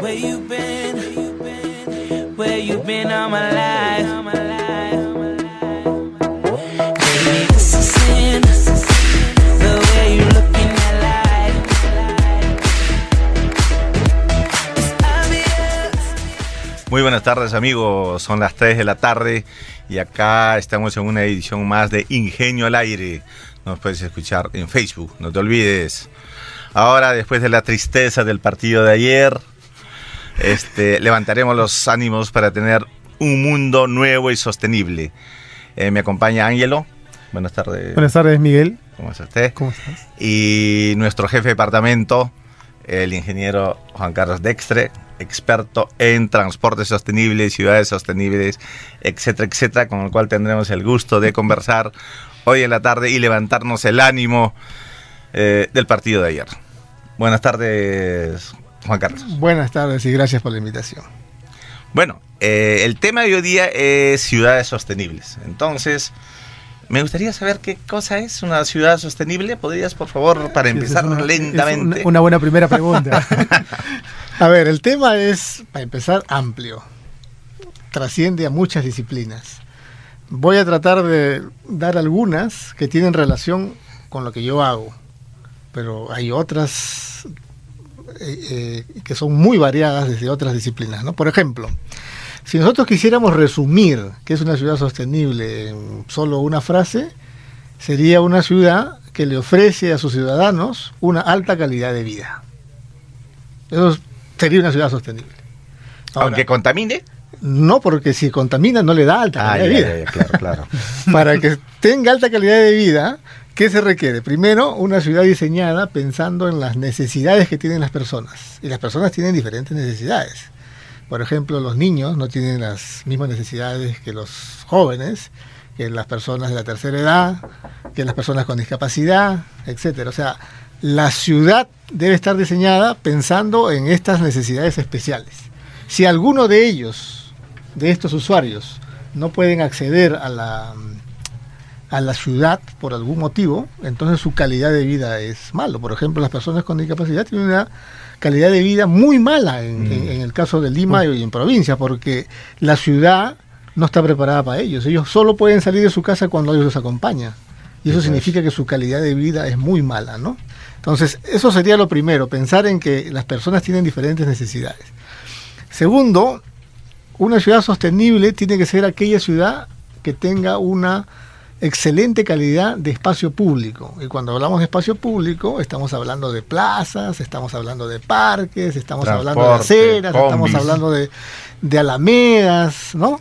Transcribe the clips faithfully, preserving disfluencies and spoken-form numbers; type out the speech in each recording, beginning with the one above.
Where you been? Where you been all my life? Baby, this is sin. The way you looking at life. It's obvious. Muy buenas tardes, amigos. Son las tres de la tarde y acá estamos en una edición más de Ingenio al Aire. Nos puedes escuchar en Facebook, no te olvides. Ahora, después de la tristeza del partido de ayer, este, levantaremos los ánimos para tener un mundo nuevo y sostenible. Eh, me acompaña Ángelo. Buenas tardes. Buenas tardes, Miguel. ¿Cómo está usted? ¿Cómo estás? Y nuestro jefe de departamento, el ingeniero Juan Carlos Dextre, experto en transporte sostenible, ciudades sostenibles, etcétera, etcétera, con el cual tendremos el gusto de conversar hoy en la tarde y levantarnos el ánimo eh, del partido de ayer. Buenas tardes, Juan Carlos. Buenas tardes y gracias por la invitación. Bueno, eh, el tema de hoy día es ciudades sostenibles. Entonces, me gustaría saber qué cosa es una ciudad sostenible. ¿Podrías, por favor, para empezar es una, lentamente? Es una, una buena primera pregunta. A ver, el tema es, para empezar, amplio. Trasciende a muchas disciplinas. Voy a tratar de dar algunas que tienen relación con lo que yo hago, pero hay otras eh, eh, que son muy variadas desde otras disciplinas, ¿no? Por ejemplo, si nosotros quisiéramos resumir qué es una ciudad sostenible en solo una frase, sería una ciudad que le ofrece a sus ciudadanos una alta calidad de vida. Eso sería una ciudad sostenible. Ahora, ¿aunque contamine? No, porque si contamina no le da alta Ah, calidad ya, de vida. ya, ya, claro, claro. Para que tenga alta calidad de vida, ¿qué se requiere? Primero, una ciudad diseñada pensando en las necesidades que tienen las personas. Y las personas tienen diferentes necesidades. Por ejemplo, los niños no tienen las mismas necesidades que los jóvenes, que las personas de la tercera edad, que las personas con discapacidad, etcétera. O sea, la ciudad debe estar diseñada pensando en estas necesidades especiales. Si alguno de ellos, de estos usuarios, no pueden acceder a la, a la ciudad por algún motivo, entonces su calidad de vida es malo. Por ejemplo, las personas con discapacidad tienen una calidad de vida muy mala en, mm. en, en el caso de Lima y en provincia, porque la ciudad no está preparada para ellos. Ellos solo pueden salir de su casa cuando ellos los acompañan. Y eso significa que su calidad de vida es muy mala, ¿no? Entonces, eso sería lo primero, pensar en que las personas tienen diferentes necesidades. Segundo, una ciudad sostenible tiene que ser aquella ciudad que tenga una excelente calidad de espacio público. Y cuando hablamos de espacio público, estamos hablando de plazas, estamos hablando de parques, estamos transporte, hablando de aceras, combis. estamos hablando de, de alamedas, ¿no?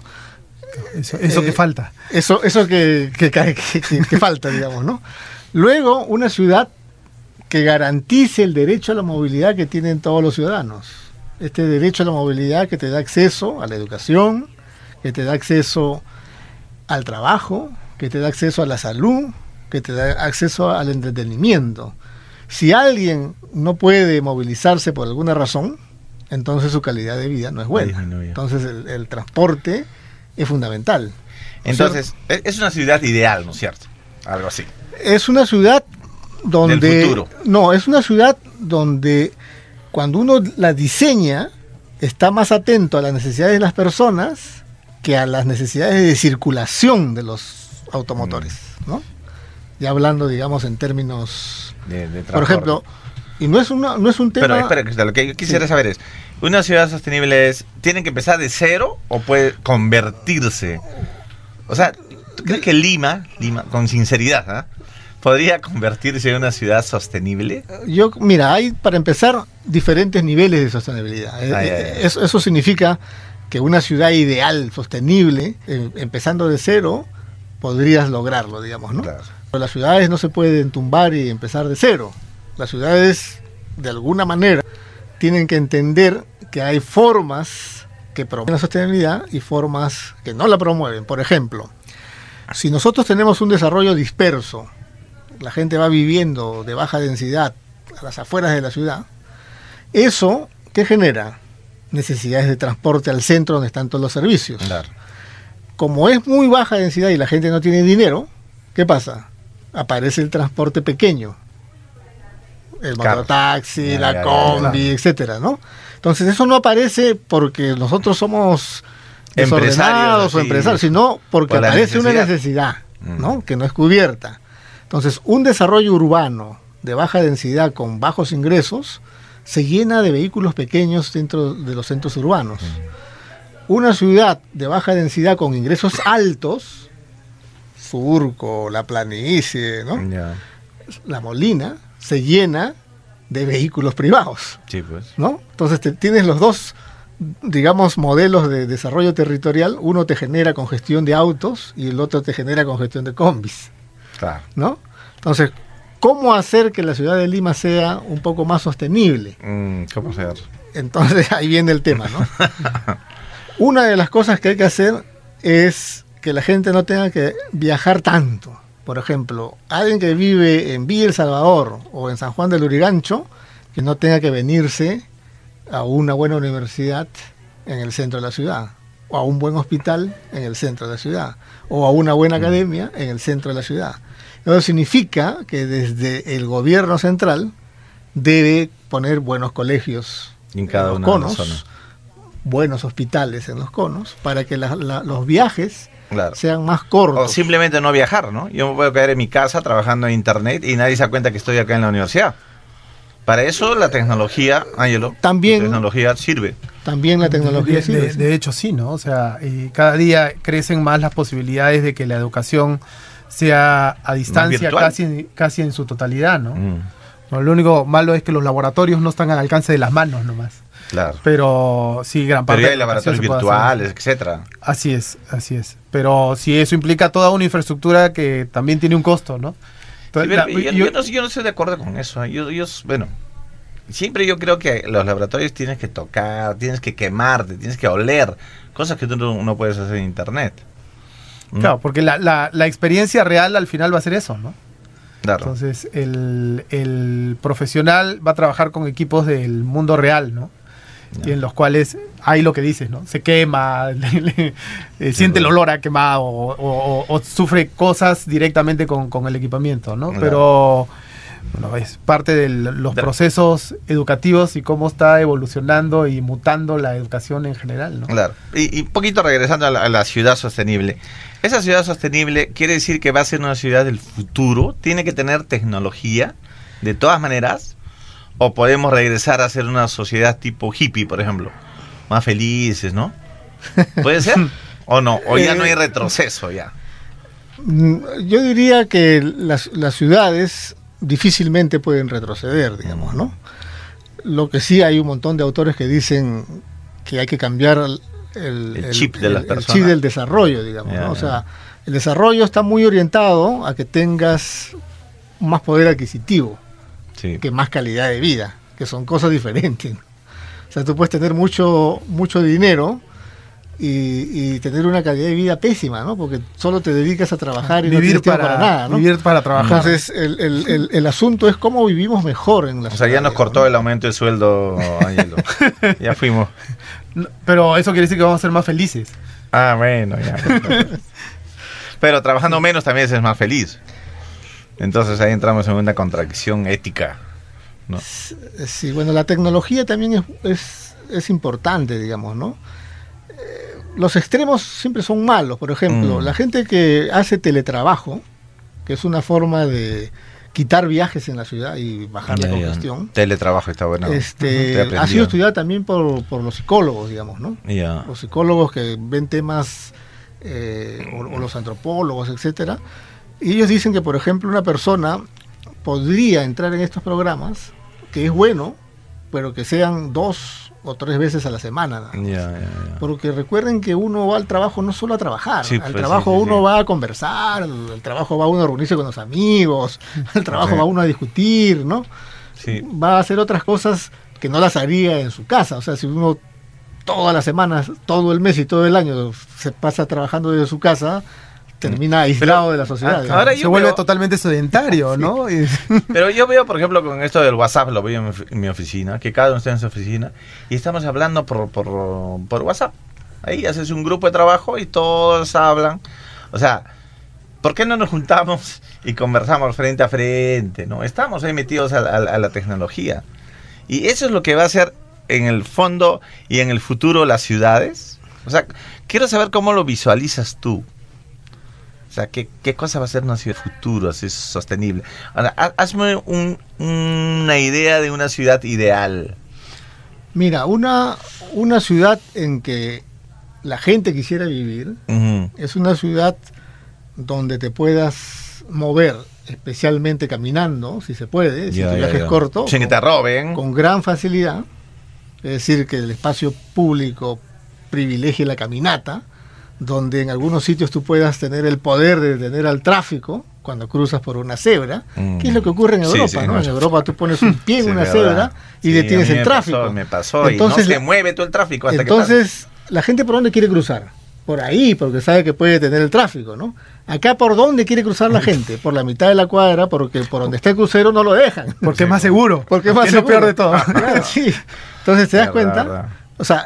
Eso, eso eh, que falta. Eso, eso que, que, que, que, que falta, digamos, ¿no? Luego, una ciudad que garantice el derecho a la movilidad que tienen todos los ciudadanos. Este derecho a la movilidad que te da acceso a la educación, que te da acceso al trabajo, que te da acceso a la salud, que te da acceso al entretenimiento. Si alguien no puede movilizarse por alguna razón, entonces su calidad de vida no es buena. Entonces el, el transporte es fundamental. Entonces, o sea, es una ciudad ideal, ¿no es cierto? Algo así. Es una ciudad donde... Del futuro. No, es una ciudad donde cuando uno la diseña, está más atento a las necesidades de las personas que a las necesidades de circulación de los automotores, ¿no? Ya hablando, digamos, en términos... De, de por ejemplo, y no es, una, no es un tema... Pero espera, Cristal, lo que yo quisiera sí. saber es, ¿una ciudad sostenible es, tiene que empezar de cero o puede convertirse? O sea, ¿tú crees que Lima, Lima con sinceridad, ¿eh? ¿podría convertirse en una ciudad sostenible? Yo, mira, hay para empezar diferentes niveles de sostenibilidad. Ay, ay, ay. Eso, eso significa que una ciudad ideal, sostenible, eh, empezando de cero, podrías lograrlo, digamos, ¿no? Claro. Pero las ciudades no se pueden tumbar y empezar de cero. Las ciudades, de alguna manera, tienen que entender que hay formas que promueven la sostenibilidad y formas que no la promueven. Por ejemplo, si nosotros tenemos un desarrollo disperso, la gente va viviendo de baja densidad a las afueras de la ciudad, eso, ¿qué genera? Necesidades de transporte al centro donde están todos los servicios. Claro. Como es muy baja densidad y la gente no tiene dinero, ¿qué pasa? Aparece el transporte pequeño. el Carros. mototaxi, Ya, la ya, ya, combi, ya. etcétera, ¿no? Entonces eso no aparece porque nosotros somos Empresarios, desordenados o así, empresarios, sino porque por la aparece una necesidad. necesidad, ¿no? Que no es cubierta. Entonces, un desarrollo urbano de baja densidad con bajos ingresos se llena de vehículos pequeños dentro de los centros urbanos. Una ciudad de baja densidad con ingresos altos, Surco, La Planicie, ¿no? Ya. La Molina, se llena de vehículos privados, Sí, pues. ¿no? Entonces te- tienes los dos, digamos, modelos de desarrollo territorial. Uno te genera congestión de autos y el otro te genera congestión de combis, Claro. ¿no? Entonces, ¿cómo hacer que la ciudad de Lima sea un poco más sostenible? Mm, ¿Cómo se hace? Entonces ahí viene el tema, ¿no? Una de las cosas que hay que hacer es que la gente no tenga que viajar tanto. Por ejemplo, alguien que vive en Villa El Salvador o en San Juan del Lurigancho, que no tenga que venirse a una buena universidad en el centro de la ciudad, o a un buen hospital en el centro de la ciudad, o a una buena academia en el centro de la ciudad. Eso significa que desde el gobierno central debe poner buenos colegios En cada los una de las conos, zonas. buenos hospitales en los conos, para que la- la- los viajes Claro. sean más cortos. O simplemente no viajar, ¿no? Yo me puedo quedar en mi casa trabajando en internet y nadie se da cuenta que estoy acá en la universidad. Para eso la tecnología, Ángelo, También- la tecnología sirve. También la tecnología de, sirve, de- sí. de hecho, sí, ¿no? O sea, eh, cada día crecen más las posibilidades de que la educación sea a distancia virtual. casi, casi en su totalidad, ¿no? Mm, No, lo único malo es que los laboratorios no están al alcance de las manos nomás. claro. Pero sí, gran parte Pero ya hay de la educación laboratorios se puede hacer. virtuales, etcétera. Así es, así es. Pero sí, eso implica toda una infraestructura que también tiene un costo, ¿no? Sí, Entonces, pero la- yo, yo- yo no, yo no estoy de acuerdo con eso. Yo, yo, bueno, siempre yo creo que los laboratorios tienes que tocar, tienes que quemarte, tienes que oler, cosas que tú no, no puedes hacer en internet. ¿Mm? Claro, porque la, la, la experiencia real al final va a ser eso, ¿no? Claro. Entonces, el, el profesional va a trabajar con equipos del mundo real, ¿no? Ya. Y en los cuales hay lo que dices, ¿no? Se quema, le- le- eh, siente el olor a quemado o, o- o sufre cosas directamente con, con el equipamiento, ¿no? Claro. Pero, bueno, es parte de los De- procesos educativos y cómo está evolucionando y mutando la educación en general, ¿no? Claro. Y, y un poquito regresando a la, a la ciudad sostenible. Esa ciudad sostenible quiere decir que va a ser una ciudad del futuro, tiene que tener tecnología, de todas maneras, o podemos regresar a ser una sociedad tipo hippie, por ejemplo, más felices, ¿no? ¿Puede ser? ¿O no? ¿O ya no hay retroceso ya? Mm, Yo diría que las, las ciudades difícilmente pueden retroceder, digamos, ¿no? Lo que sí hay un montón de autores que dicen que hay que cambiar el, El chip de las el personas. chip del desarrollo, digamos, Ya, ¿no? O ya. sea, el desarrollo está muy orientado a que tengas más poder adquisitivo Sí. que más calidad de vida, que son cosas diferentes. O sea, tú puedes tener mucho, mucho dinero y, y tener una calidad de vida pésima, ¿no? Porque solo te dedicas a trabajar y no Vivir tienes tiempo para, para nada, ¿no? vivir para trabajar. Entonces, el, el, el, el asunto es cómo vivimos mejor en la O sea, ya ciudad, nos digamos, cortó ¿no? el aumento de sueldo, Ángelo. Ya fuimos. No, pero eso quiere decir que vamos a ser más felices. Ah, bueno, ya. Pero trabajando menos también es más feliz. Entonces ahí entramos en una contradicción ética, ¿no? Sí, bueno, la tecnología también es, es, es importante, digamos, ¿no? Eh, los extremos siempre son malos. Por ejemplo, Mm. la gente que hace teletrabajo, que es una forma de quitar viajes en la ciudad y bajar la Ya, ya. congestión, Teletrabajo está bueno. Te he este, ha aprendido. sido estudiada también por, por los psicólogos, digamos, ¿no? Ya. Los psicólogos que ven temas, eh, o, o los antropólogos, etcétera, y ellos dicen que, por ejemplo, una persona podría entrar en estos programas, que es bueno, pero que sean dos o tres veces a la semana, nada más. Ya, ya, ya. Porque recuerden que uno va al trabajo no solo a trabajar, Sí, al pues, trabajo sí, sí, uno sí. va a conversar, al trabajo va uno a reunirse con los amigos, al trabajo Sí. va uno a discutir, ¿no? Sí. Va a hacer otras cosas que no las haría en su casa. O sea, si uno todas las semanas, todo el mes y todo el año se pasa trabajando desde su casa, termina aislado de la sociedad. ah, ahora digamos. Se yo vuelve veo- totalmente sedentario, ¿no? Y- Pero yo veo, por ejemplo, con esto del WhatsApp, lo veo en mi, ofi- en mi oficina, que cada uno está en su oficina y estamos hablando por, por, por WhatsApp. Ahí haces un grupo de trabajo y todos hablan. O sea, ¿por qué no nos juntamos y conversamos frente a frente? ¿No? Estamos ahí metidos a, a, a la tecnología. Y eso es lo que va a hacer en el fondo y en el futuro las ciudades. O sea, quiero saber cómo lo visualizas tú. O sea, ¿qué, qué cosa va a ser una ciudad futuro, así sostenible? Ahora, ha- hazme un, una idea de una ciudad ideal. Mira, una, una ciudad en que la gente quisiera vivir Ujú. es una ciudad donde te puedas mover, especialmente caminando, si se puede, si Ya, tu ya, viaje ya. es corto, Sin que te roben. con gran facilidad. Es decir, que el espacio público privilegie la caminata, donde en algunos sitios tú puedas tener el poder de detener al tráfico cuando cruzas por una cebra, Mm. que es lo que ocurre en Sí, Europa, sí, ¿no? no. En Europa tú pones un pie en Sí, una verdad. cebra y Sí, detienes a mí el me tráfico. Pasó, me pasó Entonces, y no se la- mueve todo el tráfico hasta Entonces, la gente por dónde quiere cruzar? Por ahí, porque sabe que puede detener el tráfico, ¿no? Acá, ¿por dónde quiere cruzar la gente? Por la mitad de la cuadra, porque por donde está el crucero no lo dejan. Porque es más seguro. Porque es más lo seguro. peor de todo. Claro, sí. Entonces, ¿te das Verdad, cuenta? verdad. O sea,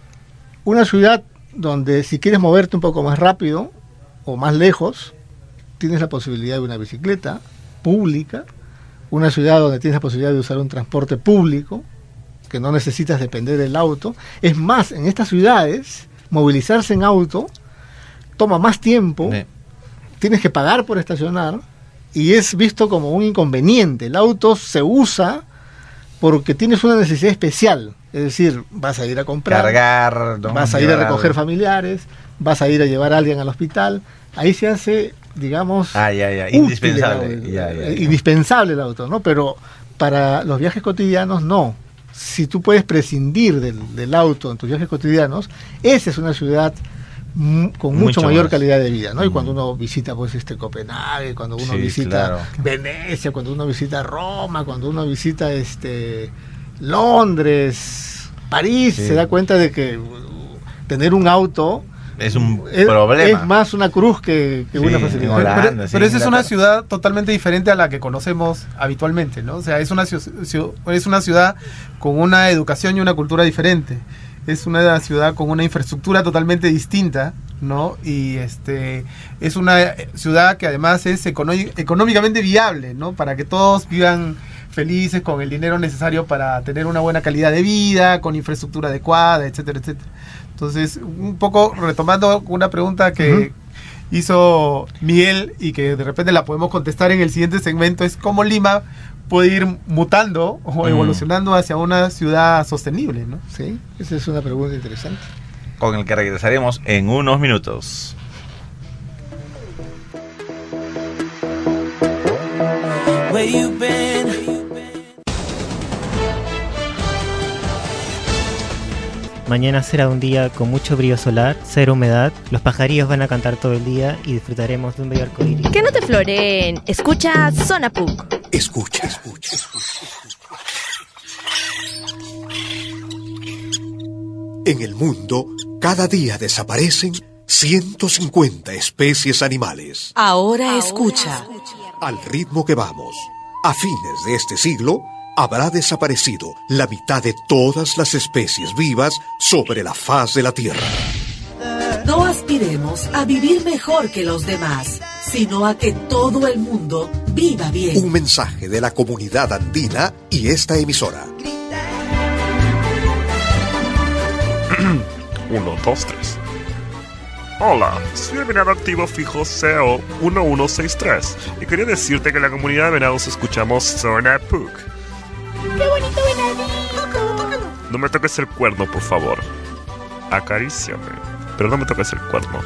una ciudad donde si quieres moverte un poco más rápido o más lejos, tienes la posibilidad de una bicicleta pública, una ciudad donde tienes la posibilidad de usar un transporte público, que no necesitas depender del auto. Es más, en estas ciudades, movilizarse en auto toma más tiempo, Sí. tienes que pagar por estacionar y es visto como un inconveniente. El auto se usa porque tienes una necesidad especial, es decir, vas a ir a comprar, Cargar, ¿no? vas a ir a Llevar recoger algo. familiares, vas a ir a llevar a alguien al hospital. Ahí se hace, digamos, Ah, ya, ya, útil indispensable. el auto, Ya, ya, ya. eh, indispensable el auto, ¿no? Pero para los viajes cotidianos no. Si tú puedes prescindir del, del auto en tus viajes cotidianos, esa es una ciudad mm, con mucho, Mucho mayor más. calidad de vida, ¿no? Y Mm. cuando uno visita pues este Copenhague, cuando uno Sí, visita claro. Venecia, cuando uno visita Roma, cuando uno visita este Londres, París, Sí. se da cuenta de que uh, tener un auto Es un es, problema. es más una cruz que, que Sí, una en facilidad. Holanda. Pero, Holanda, sí, pero esa es una Inglaterra. ciudad totalmente diferente a la que conocemos habitualmente, ¿no? O sea, es una, ciu- ciu- es una ciudad con una educación y una cultura diferente. Es una ciudad con una infraestructura totalmente distinta, ¿no? Y este es una ciudad que además es econo- económicamente viable, ¿no? Para que todos vivan felices con el dinero necesario para tener una buena calidad de vida, con infraestructura adecuada, etcétera, etcétera. Entonces, un poco retomando una pregunta que Ujú. hizo Miguel y que de repente la podemos contestar en el siguiente segmento, es cómo Lima puede ir mutando o Mm. evolucionando hacia una ciudad sostenible, ¿no? Sí, esa es una pregunta interesante. Con el que regresaremos en unos minutos. Where you been? Mañana será un día con mucho brillo solar, cero humedad, los pajarillos van a cantar todo el día y disfrutaremos de un bello arcoíris. Que no te floreen. Escucha Zona P U C. Escucha, escucha. En el mundo, cada día desaparecen ciento cincuenta especies animales. Ahora escucha. Al ritmo que vamos, a fines de este siglo, habrá desaparecido la mitad de todas las especies vivas sobre la faz de la Tierra. No aspiremos a vivir mejor que los demás, sino a que todo el mundo viva bien. Un mensaje de la comunidad andina y esta emisora. uno, dos, tres. Hola, soy el venado activo fijo C O uno uno seis tres y quería decirte que en la comunidad de venados escuchamos Zona P U C. ¡Qué bonito venadito! No me toques el cuerno, por favor. Acaríciame, pero no me toques el cuerno.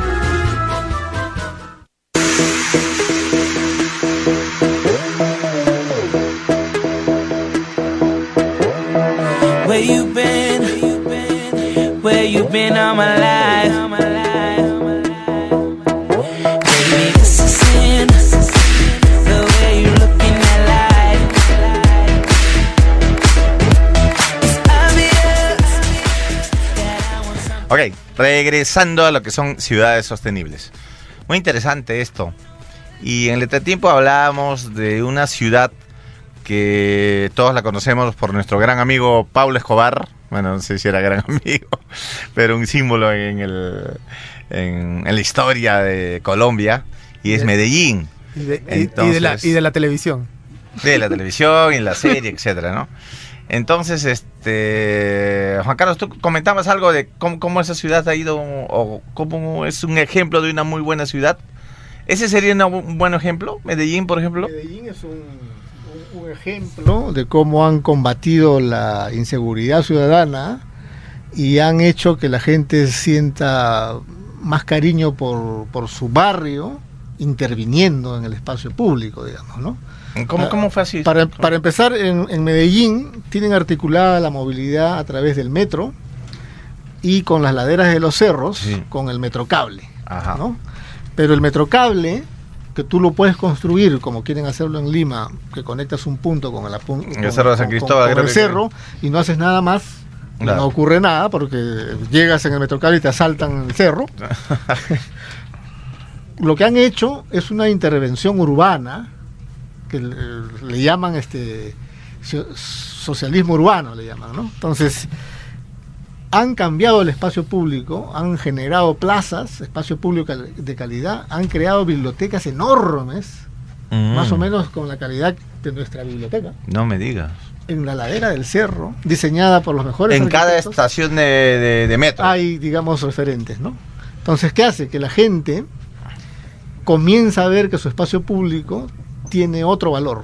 Where you been? Where you been all my life? Baby, this is sin. The way you looking at life. It's obvious that I want something. Ok, regresando a lo que son ciudades sostenibles. Muy interesante esto. Y en el entretiempo hablábamos de una ciudad que todos la conocemos por nuestro gran amigo Pablo Escobar. Bueno, no sé si era gran amigo, pero un símbolo en, el, en, en la historia de Colombia. y es De- Medellín. Y de, y- y de Entonces- la, y de la televisión. De la televisión y la serie, etcétera, ¿no? Entonces, este Juan Carlos, tú comentabas algo de cómo, cómo esa ciudad ha ido o cómo es un ejemplo de una muy buena ciudad. ¿Ese sería una bu- un buen ejemplo? Medellín, por ejemplo. Medellín es un, un- un ejemplo de cómo han combatido la inseguridad ciudadana y han hecho que la gente sienta más cariño por, por su barrio, interviniendo en el espacio público, digamos, ¿no? ¿Cómo, cómo fue así? Para, para empezar, en, en Medellín tienen articulada la movilidad a través del metro y con las laderas de los cerros, Sí. con el metrocable, Ajá. ¿no? Pero el metrocable, que tú lo puedes construir como quieren hacerlo en Lima, que conectas un punto con el, apun- El con- cerro de San con- Cristóbal, con creo el que- cerro, y no haces nada más, Claro. no ocurre nada, porque llegas en el metrocable y te asaltan el cerro. Lo que han hecho es una intervención urbana, que le, le llaman este so- socialismo urbano, le llaman, ¿no? Entonces, han cambiado el espacio público, han generado plazas, espacio público cal- de calidad, han creado bibliotecas enormes, Mm. más o menos con la calidad de nuestra biblioteca, No me digas. en la ladera del cerro, diseñada por los mejores En cada arquitectos. estación de, de- de metro. Hay, digamos, referentes, ¿no? Entonces, ¿qué hace? Que la gente comienza a ver que su espacio público tiene otro valor.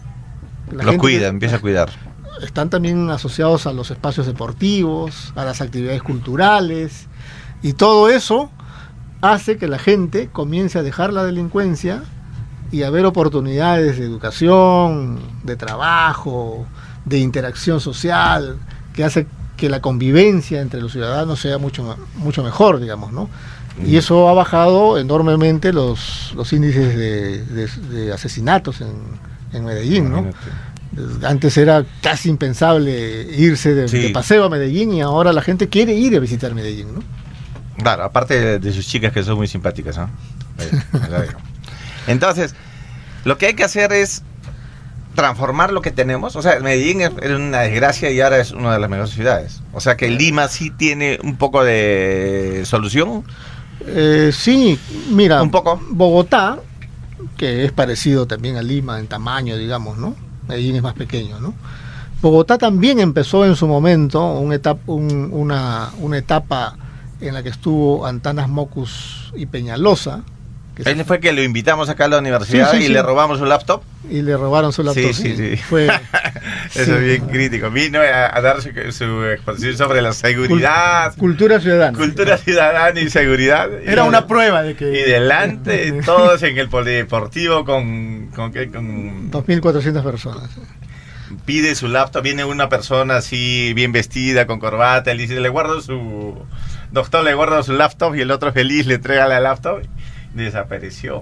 La Lo gente cuida, que- empieza a cuidar. Están también asociados a los espacios deportivos, a las actividades culturales, y todo eso hace que la gente comience a dejar la delincuencia y a ver oportunidades de educación, de trabajo, de interacción social, que hace que la convivencia entre los ciudadanos sea mucho, mucho mejor, digamos, ¿no? Y eso ha bajado enormemente los, los índices de, de- de asesinatos en, en Medellín, ¿no? Imagínate. Antes era casi impensable irse de, Sí. de paseo a Medellín y ahora la gente quiere ir a visitar Medellín, ¿no? Claro, aparte de, de sus chicas que son muy simpáticas, ¿no? Eh, me lo digo. Entonces, lo que hay que hacer es transformar lo que tenemos. O sea, Medellín es- era una desgracia y ahora es una de las mejores ciudades. O sea que Lima sí tiene un poco de solución. Eh, sí, mira, Un poco. Bogotá, que es parecido también a Lima en tamaño, digamos, ¿no? Medellín es más pequeño, ¿no? Bogotá también empezó en su momento un etap- un- una, una etapa en la que estuvo Antanas Mocus y Peñalosa, que Él fue que lo invitamos acá a la universidad Sí, sí, y sí. le robamos un laptop. y le robaron su laptop. Sí, sí, sí. Fue, Eso sí. es bien crítico. Vino a, a dar su, su exposición sobre la seguridad, Cul- cultura ciudadana. cultura ciudadana y seguridad. Era Y- una prueba de que... Y delante, todos en el polideportivo con, con, ¿qué? con dos mil cuatrocientas personas. pide su laptop, viene una persona así bien vestida, con corbata, le dice, le guardo su, doctor, le guardo su laptop, y el otro feliz le entrega la laptop y desapareció.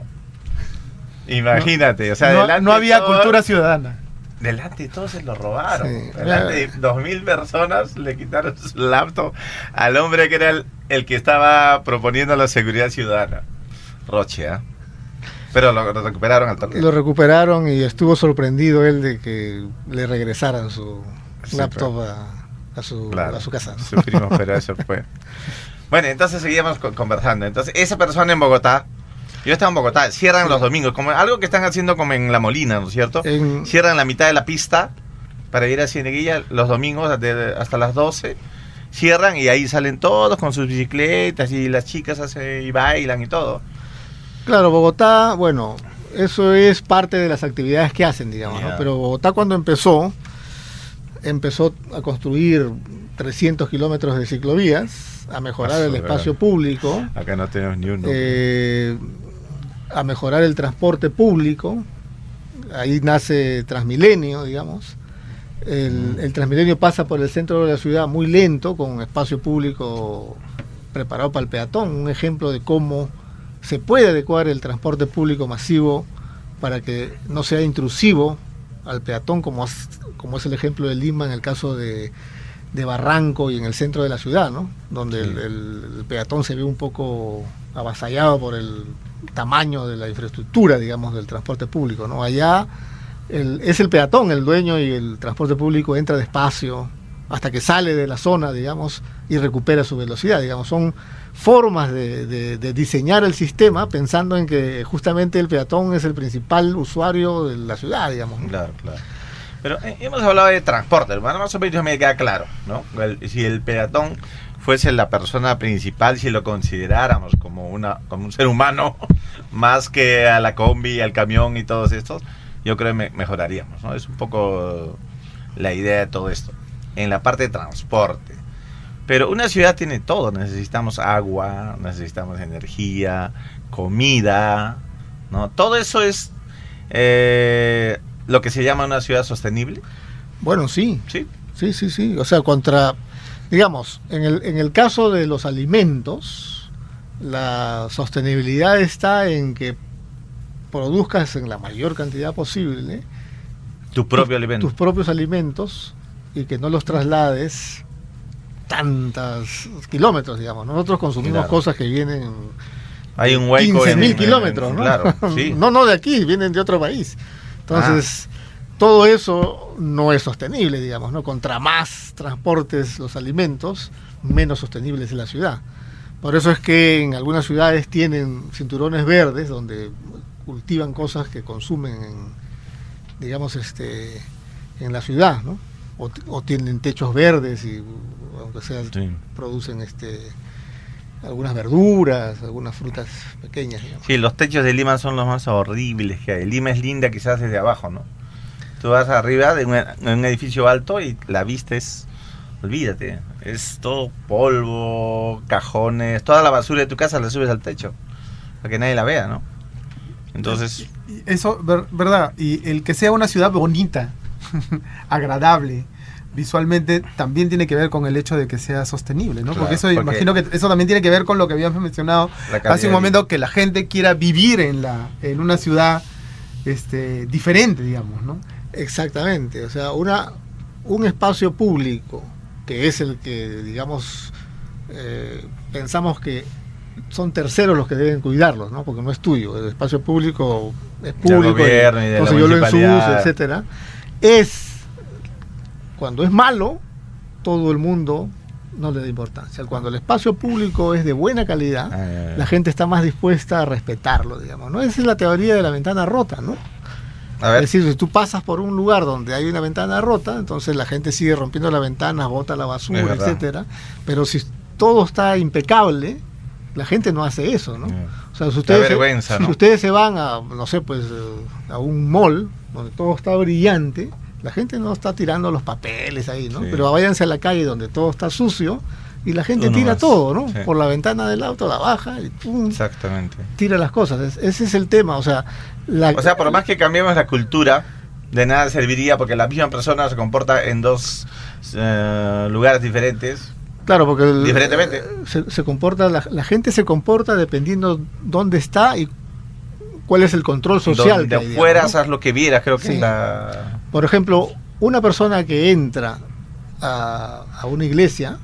Imagínate, o sea, no, delante no había todo- cultura ciudadana. delante de todos se lo robaron. Sí. Delante de dos mil personas le quitaron su laptop al hombre que era el, el que estaba proponiendo la seguridad ciudadana. Roche, ¿ah? Pero lo, lo recuperaron al toque. Lo recuperaron y estuvo sorprendido él de que le regresaran su Sí, laptop a, a su, Claro, a su casa, ¿no? sufrimos, pero eso fue. Bueno, entonces seguíamos co- conversando. Entonces, esa persona en Bogotá, yo estaba en Bogotá, cierran los domingos, como algo que están haciendo como en La Molina, ¿no es cierto? En- Cierran la mitad de la pista para ir a Cieneguilla los domingos de- hasta las doce. Cierran y ahí salen todos con sus bicicletas y las chicas hacen, y bailan y todo. Claro, Bogotá, bueno, eso es parte de las actividades que hacen, digamos, ¿no? Ya. Pero Bogotá cuando empezó, empezó a construir trescientos kilómetros de ciclovías, a mejorar Ah, el sí, espacio verdad. público, Acá no tenemos ni uno. eh, a mejorar el transporte público. Ahí nace Transmilenio, digamos. El, el Transmilenio pasa por el centro de la ciudad muy lento, con espacio público preparado para el peatón. Un ejemplo de cómo se puede adecuar el transporte público masivo para que no sea intrusivo al peatón, como es, como es el ejemplo de Lima en el caso de, de Barranco y en el centro de la ciudad, ¿no? Donde el, el- el peatón se ve un poco avasallado por el tamaño de la infraestructura, digamos, del transporte público, ¿no? Allá el- es el peatón el dueño y el transporte público entra despacio hasta que sale de la zona, digamos, y recupera su velocidad, digamos. Son formas de, de, de diseñar el sistema pensando en que justamente el peatón es el principal usuario de la ciudad, digamos, ¿no? Claro, claro. Pero eh, hemos hablado de transporte, hermano, más o menos me queda claro, ¿no? El, si el peatón fuese la persona principal, si lo consideráramos como una como un ser humano, más que a la combi, al camión y todos estos, yo creo que me, mejoraríamos, ¿no? Es un poco la idea de todo esto. En la parte de transporte. Pero una ciudad tiene todo. Necesitamos agua, necesitamos energía, comida, ¿no? Todo eso es eh, lo que se llama una ciudad sostenible. Bueno, sí. Sí. Sí, sí, sí. O sea, contra, digamos, en el, en el caso de los alimentos, la sostenibilidad está en que produzcas en la mayor cantidad posible tu propio tus, alimento. tus propios alimentos y que no los traslades tantos kilómetros, digamos. Nosotros consumimos Claro. cosas que vienen Hay un hueco quince en- mil en- kilómetros, ¿no? Claro, sí. no, no de aquí, vienen de otro país. Entonces, todo eso no es sostenible, digamos, ¿no? Contra más transportes los alimentos, menos sostenible es la ciudad. Por eso es que en algunas ciudades tienen cinturones verdes donde cultivan cosas que consumen en, digamos, este, en la ciudad, ¿no? O, o tienen techos verdes y aunque sea Sí. producen este algunas verduras, algunas frutas pequeñas, digamos. Sí, los techos de Lima son los más horribles que hay. Lima es linda quizás desde abajo, ¿no? Tú vas arriba de un, de un edificio alto y la vista es, olvídate, es todo polvo, cajones, toda la basura de tu casa la subes al techo, para que nadie la vea, ¿no? Entonces, Y eso, ver- verdad, y el que sea una ciudad bonita, agradable, visualmente, también tiene que ver con el hecho de que sea sostenible, ¿no? Claro, porque eso, porque- imagino que eso también tiene que ver con lo que habíamos mencionado La calidad hace un de momento, vida. que la gente quiera vivir en la en una ciudad este diferente, digamos, ¿no? Exactamente, o sea, una un espacio público que es el que, digamos, eh, pensamos que son terceros los que deben cuidarlos, ¿no? Porque no es tuyo, el espacio público es público, gobierno y de la entonces yo lo ensucio, municipalidad. etcétera. Es cuando es malo, todo el mundo no le da importancia. Cuando el espacio público es de buena calidad, Ah, ya, ya. la gente está más dispuesta a respetarlo, digamos, ¿no? Esa es la teoría de la ventana rota, ¿no? a ver, Es decir, si tú pasas por un lugar donde hay una ventana rota, entonces la gente sigue rompiendo la ventana, bota la Es basura, verdad. etcétera. Pero si todo está impecable, la gente no hace eso, ¿no? Mm. O sea, si ustedes, Da vergüenza, se, ¿no? si ustedes se van a, no sé, pues eh, a un mall donde todo está brillante, la gente no está tirando los papeles ahí, ¿no? Sí. Pero váyanse a la calle donde todo está sucio y la gente Uno tira más, todo, ¿no? sí. Por la ventana del auto la baja y pum, exactamente. tira las cosas. Es- ese es el tema, o sea, la, O sea, por más que cambiemos la cultura, de nada serviría porque la misma persona se comporta en dos eh, lugares diferentes. Claro, porque el- Diferentemente. se, se comporta, la, la gente se comporta dependiendo dónde está y cuál es el control social. Donde que hay, afuera digamos, ¿no? haz lo que vieras, creo que Sí. es la... Por ejemplo, una persona que entra a, a una iglesia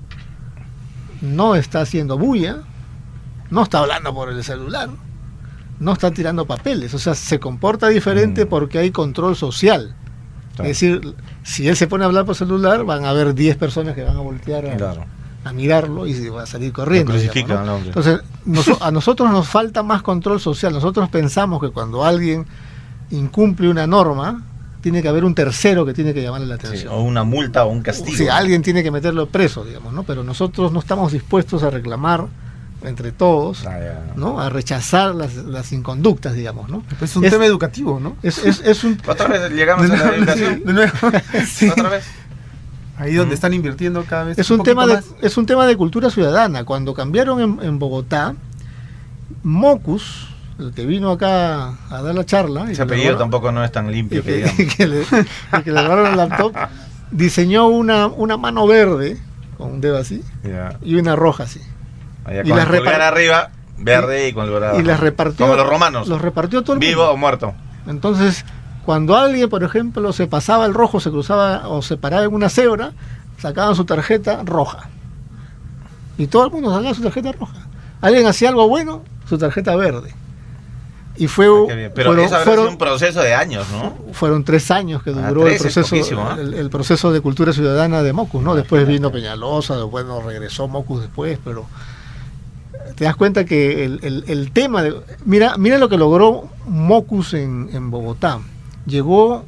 no está haciendo bulla, no está hablando por el celular, no está tirando papeles, o sea, se comporta diferente Mm. porque hay control social. Claro. Es decir, si él se pone a hablar por celular, van a haber diez personas que van a voltear a, Claro. a mirarlo y se va a salir corriendo. Lo crucifican digamos, ¿no? al hombre. Entonces, noso- a nosotros nos falta más control social. Nosotros pensamos que cuando alguien incumple una norma, tiene que haber un tercero que tiene que llamarle la Sí, atención. o una multa o un castigo. Sí, alguien tiene que meterlo preso, digamos, ¿no? Pero nosotros no estamos dispuestos a reclamar entre todos, Ah, ya. ¿no? A rechazar las, las inconductas, digamos, ¿no? Es un Es- tema educativo, ¿no? Es, es, es un... Otra vez llegamos a la educación. De nuevo. Sí. Otra vez. Ahí donde Mm. están invirtiendo cada vez Es un, poquito tema de, más. es un tema de cultura ciudadana. Cuando cambiaron en, en Bogotá, Mocus, el que vino acá a dar la charla, y Ese que le apellido robaron- tampoco no es tan y limpio que que, digamos. y que le, y que le robaron el laptop, diseñó una, una mano verde, con un dedo así, Ya. y una roja así. Allá Y con las el pulgar repar- arriba, verde y, con el dorado. Y las repartió. Como los romanos. Los repartió todo el Vivo mundo. o muerto. Entonces, cuando alguien, por ejemplo, se pasaba el rojo, se cruzaba o se paraba en una cebra, sacaban su tarjeta roja. Y todo el mundo sacaba su tarjeta roja. Alguien hacía algo bueno, su tarjeta verde. Y fue, Ah, qué bien. Pero fueron, eso habrá fueron- sido un proceso de años, ¿no? fueron tres años que Ah, duró tres el es proceso, poquísimo, ¿eh? el, el proceso de cultura ciudadana de Mocus, ¿no? Después vino Peñalosa, después no regresó Mocus después, pero te das cuenta que el, el- el tema de, mira, mira lo que logró Mocus en, en Bogotá. Llegó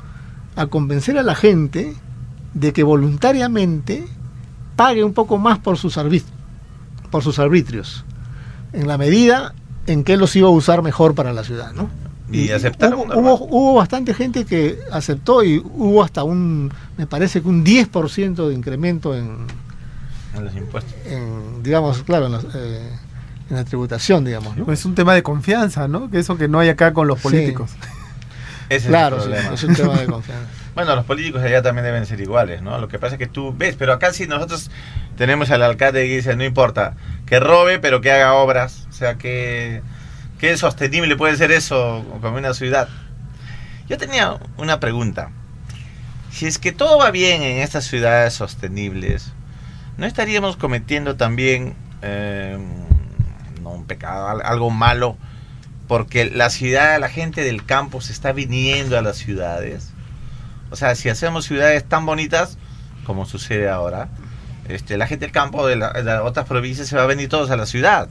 a convencer a la gente de que voluntariamente pague un poco más por sus arbit- por sus arbitrios, en la medida en que los iba a usar mejor para la ciudad, ¿no? Y aceptaron, Hubo, normal. hubo, hubo bastante gente que aceptó y hubo hasta un, me parece que un diez por ciento de incremento en, En los impuestos. en digamos, claro, en, los, eh, en la tributación, digamos, ¿no? Pues es un tema de confianza, ¿no? Que eso que no hay acá con los Sí. políticos. Ese Claro, es sí, el problema. es un tema de confianza. Bueno, los políticos allá también deben ser iguales, ¿no? Lo que pasa es que tú ves, pero acá sí nosotros tenemos al alcalde que dice, no importa, que robe, pero que haga obras. O sea, que, que sostenible puede ser eso como una ciudad. Yo tenía una pregunta. Si es que todo va bien en estas ciudades sostenibles, ¿no estaríamos cometiendo también eh, no un pecado, al- algo malo? Porque la ciudad, la gente del campo se está viniendo a las ciudades. O sea, si hacemos ciudades tan bonitas como sucede ahora, este, la gente del campo de, la- de las otras provincias se va a venir todos a la ciudad.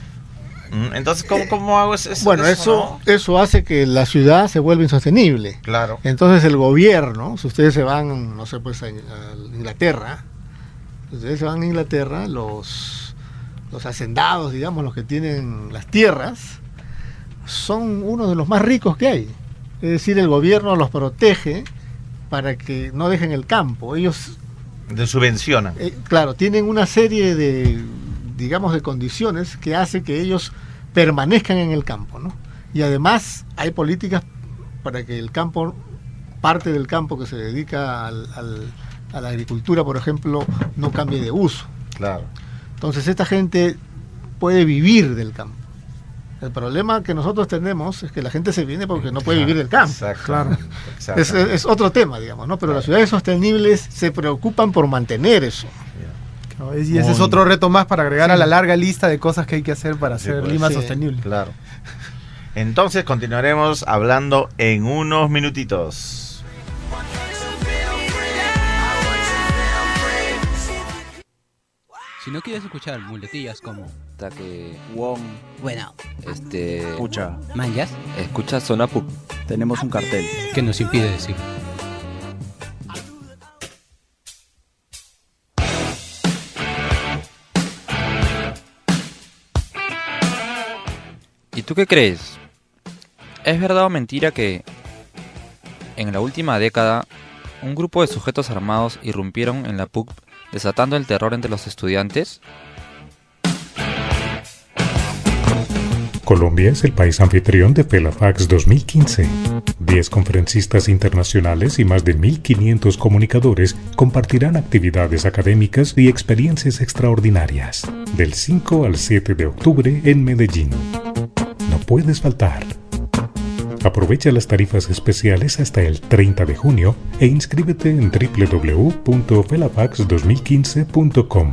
Mm, Entonces, ¿cómo, cómo hago eso? Bueno, eso, eso hace que la ciudad se vuelva insostenible. Claro. Entonces el gobierno, si ustedes se van, no sé, pues a, a Inglaterra, si ustedes se van a Inglaterra, los, los hacendados, digamos, los que tienen las tierras, son uno de los más ricos que hay. Es decir, el gobierno los protege para que no dejen el campo. Ellos, De subvencionan. eh, claro, tienen una serie de, digamos, de condiciones que hace que ellos permanezcan en el campo, ¿no? Y además hay políticas para que el campo, parte del campo que se dedica al- al- a la agricultura, por ejemplo, no cambie de uso. Claro. Entonces esta gente puede vivir del campo. El problema que nosotros tenemos es que la gente se viene porque no puede vivir del campo. Exactamente, Es, exactamente. es otro tema, digamos, ¿no? Pero las ciudades sostenibles se preocupan por mantener eso. Claro, y ese es Muy- otro reto más para agregar Sí. a la larga lista de cosas que hay que hacer para Sí, hacer pues, Lima sí. sostenible. Claro. Entonces continuaremos hablando en unos minutitos. Si no quieres escuchar muletillas como Taque, Wong, bueno, este, Pucha, manjas, escucha Sonapu. tenemos un cartel. que nos impide decir. ¿Y tú qué crees? ¿Es verdad o mentira que en la última década un grupo de sujetos armados irrumpieron en la P U C desatando el terror entre los estudiantes? Colombia es el país anfitrión de FELAFAX dos mil quince. Diez conferencistas internacionales y más de mil quinientos comunicadores compartirán actividades académicas y experiencias extraordinarias del cinco al siete de octubre en Medellín. No puedes faltar. Aprovecha las tarifas especiales hasta el treinta de junio e inscríbete en doble u doble u doble u punto felafax dos mil quince punto com.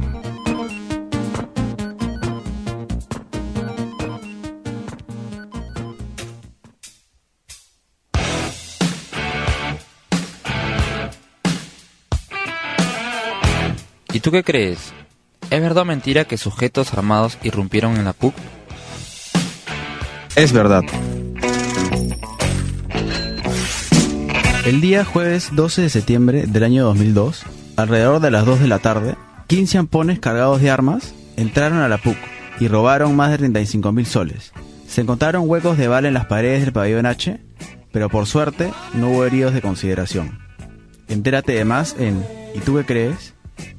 ¿Y tú qué crees? ¿Es verdad o mentira que sujetos armados irrumpieron en la P U C? Es verdad. El día jueves doce de septiembre del año dos mil dos, alrededor de las dos de la tarde, quince ampones cargados de armas entraron a la P U C y robaron más de treinta y cinco mil soles. Se encontraron huecos de bala en las paredes del pabellón H, pero por suerte no hubo heridos de consideración. Entérate de más en ¿Y tú qué crees?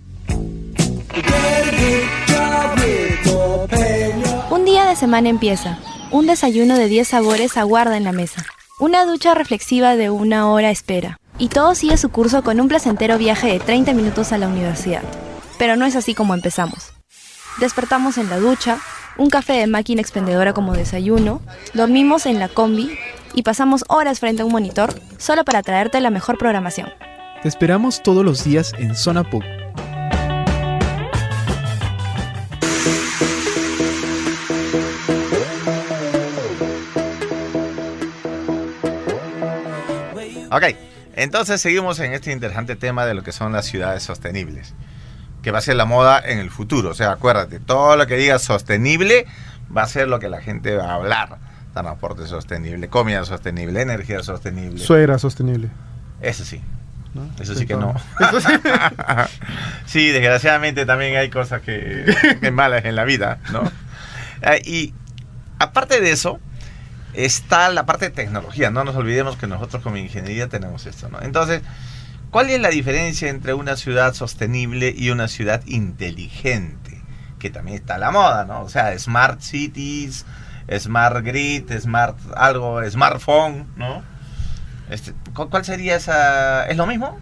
Un día de semana empieza. Un desayuno de diez sabores aguarda en la mesa. Una ducha reflexiva de una hora espera. Y todo sigue su curso con un placentero viaje de treinta minutos a la universidad. Pero no es así como empezamos. Despertamos en la ducha, un café de máquina expendedora como desayuno, dormimos en la combi y pasamos horas frente a un monitor solo para traerte la mejor programación. Te esperamos todos los días en Zona P U C. Ok, entonces seguimos en este interesante tema de lo que son las ciudades sostenibles, que va a ser la moda en el futuro. O sea, acuérdate, todo lo que diga sostenible va a ser lo que la gente va a hablar. Transporte sostenible, comida sostenible, energía sostenible. Suegra sostenible. Eso sí. ¿No? Eso sí que no. Eso sí. Sí, desgraciadamente también hay cosas que, que malas en la vida, ¿no? Eh, y aparte de eso, está la parte de tecnología. No nos olvidemos que nosotros como ingeniería tenemos esto, ¿no? Entonces, ¿cuál es la diferencia entre una ciudad sostenible y una ciudad inteligente? Que también está a la moda, ¿no? O sea, smart cities, smart grid, smart algo, smartphone, ¿no? Este, ¿Cuál sería esa? ¿Es lo mismo?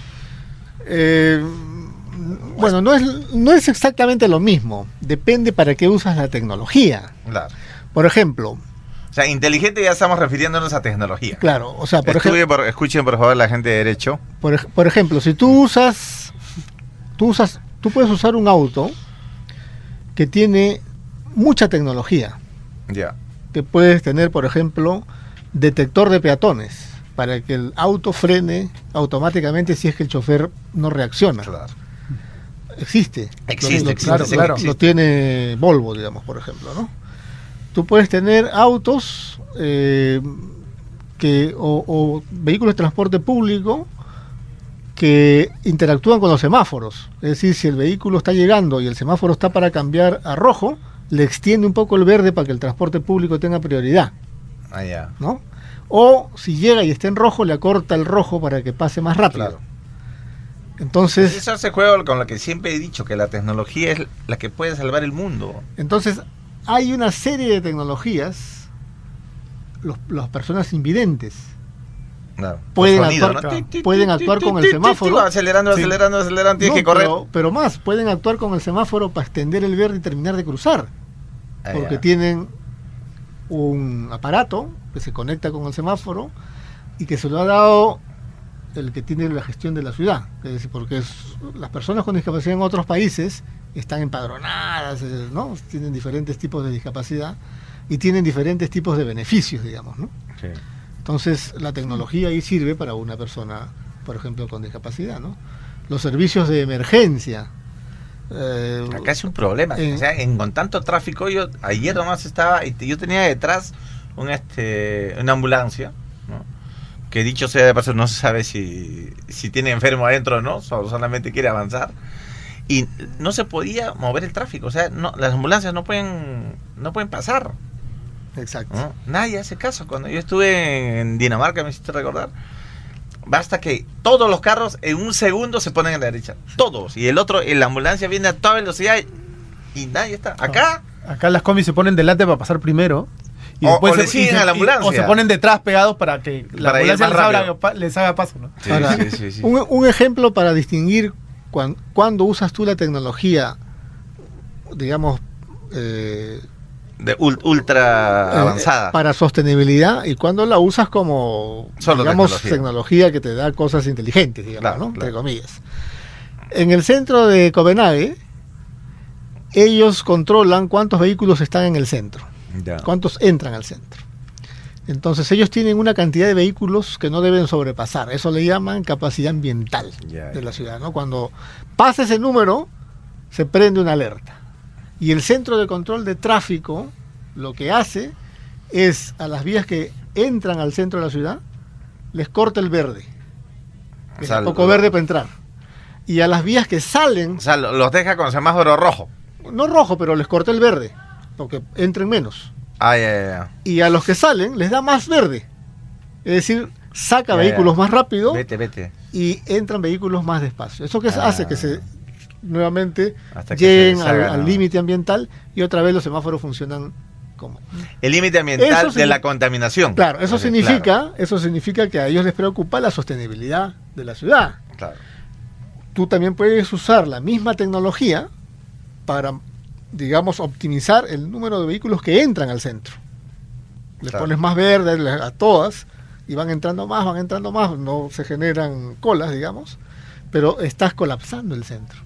Eh, bueno, no es, no es exactamente lo mismo. Depende para qué usas la tecnología. Claro. Por ejemplo... O sea, inteligente ya estamos refiriéndonos a tecnología. Claro, o sea, por Estudie ejemplo... por, escuchen por favor la gente de derecho. Por, ej- por ejemplo, si tú usas... Tú usas... Tú puedes usar un auto que tiene mucha tecnología. Ya. Que puedes tener, por ejemplo, detector de peatones, para que el auto frene automáticamente si es que el chofer no reacciona. Claro. Existe. Existe, Lo- lo- existe, claro, sí, claro. existe. Lo tiene Volvo, digamos, por ejemplo, ¿no? Tú puedes tener autos eh, que o, o vehículos de transporte público que interactúan con los semáforos. Es decir, si el vehículo está llegando y el semáforo está para cambiar a rojo, le extiende un poco el verde para que el transporte público tenga prioridad, Ah, ya. ¿no? O si llega y está en rojo, le acorta el rojo para que pase más rápido. Claro. Entonces, Eso se juega con lo que siempre he dicho, que la tecnología es la que puede salvar el mundo. entonces hay una serie de tecnologías, los, las personas invidentes Claro. pueden Por sonido, actuar, ¿no? Ti, ti, pueden ti, actuar ti, con ti, el ti, semáforo. ti, acelerando, Sí. acelerando, acelerando, tienes No, que correr. Pero, pero más, pueden actuar con el semáforo para extender el verde y terminar de cruzar. Ah, Porque ya. tienen un aparato que se conecta con el semáforo y que se lo ha dado el que tiene la gestión de la ciudad. Es decir, porque es- las personas con discapacidad en otros países están empadronadas, eh, ¿no? Tienen diferentes tipos de discapacidad y tienen diferentes tipos de beneficios, digamos, ¿no? Sí. Entonces, la tecnología ahí sirve para una persona, por ejemplo, con discapacidad, ¿no? Los servicios de emergencia. eh, Acá es un problema. en- O sea, en, con tanto tráfico, yo ayer nomás estaba, y te- yo tenía detrás un este una ambulancia, ¿no? Que dicho sea de paso, no se sabe si, si tiene enfermo adentro o no, solo- solamente quiere avanzar. Y no se podía mover el tráfico. O sea, no, las ambulancias no pueden, no pueden pasar. Exacto. ¿No? Nadie hace caso. Cuando yo estuve en Dinamarca, me hiciste recordar, basta que todos los carros en un segundo se ponen a la derecha. Todos. Y el otro, en la ambulancia viene a toda velocidad y, y nadie está. Acá, Acá las combis se ponen delante para pasar primero. Y O- después o se, le siguen y se- a la y- ambulancia. o se ponen detrás pegados para que la Para ir ambulancia más les, abra- rápido. pa- les haga paso, ¿no? Sí, Ahora, sí, sí, sí. Un, un ejemplo para distinguir cuan- cuando usas tú la tecnología, digamos, eh, de ul- ultra eh, avanzada. para sostenibilidad y cuando la usas como, Solo digamos, tecnología. tecnología. que te da cosas inteligentes, digamos, Claro, ¿no? claro. Entre comillas. En el centro de Copenhague, ellos controlan cuántos vehículos están en el centro, Ya. cuántos entran al centro. Entonces ellos tienen una cantidad de vehículos que no deben sobrepasar. Eso le llaman capacidad ambiental Ya, de ya. la ciudad, ¿no? Cuando pasa ese número, se prende una alerta. Y el centro de control de tráfico lo que hace es a las vías que entran al centro de la ciudad, les corta el verde. O sea, Es poco lo- verde para entrar. Y a las vías que salen, O sea, lo- los deja con semáforo rojo. no rojo, pero les corta el verde, porque entren menos. Ah, ya, ya, ya. Y a los que salen les da más verde. Es decir, saca Ya, vehículos ya. más rápido Vete, vete. y entran vehículos más despacio. Eso que Ah. hace que se nuevamente Hasta que lleguen se al, deshagan, al ¿no? límite ambiental y otra vez los semáforos funcionan como. El límite ambiental Eso de signi- la contaminación. Claro, eso Ok, significa, claro, eso significa que a ellos les preocupa la sostenibilidad de la ciudad. claro. Tú también puedes usar la misma tecnología para, digamos, optimizar el número de vehículos que entran al centro. Les Claro. pones más verde le- a todas y van entrando más, van entrando más, no se generan colas, digamos, pero estás colapsando el centro.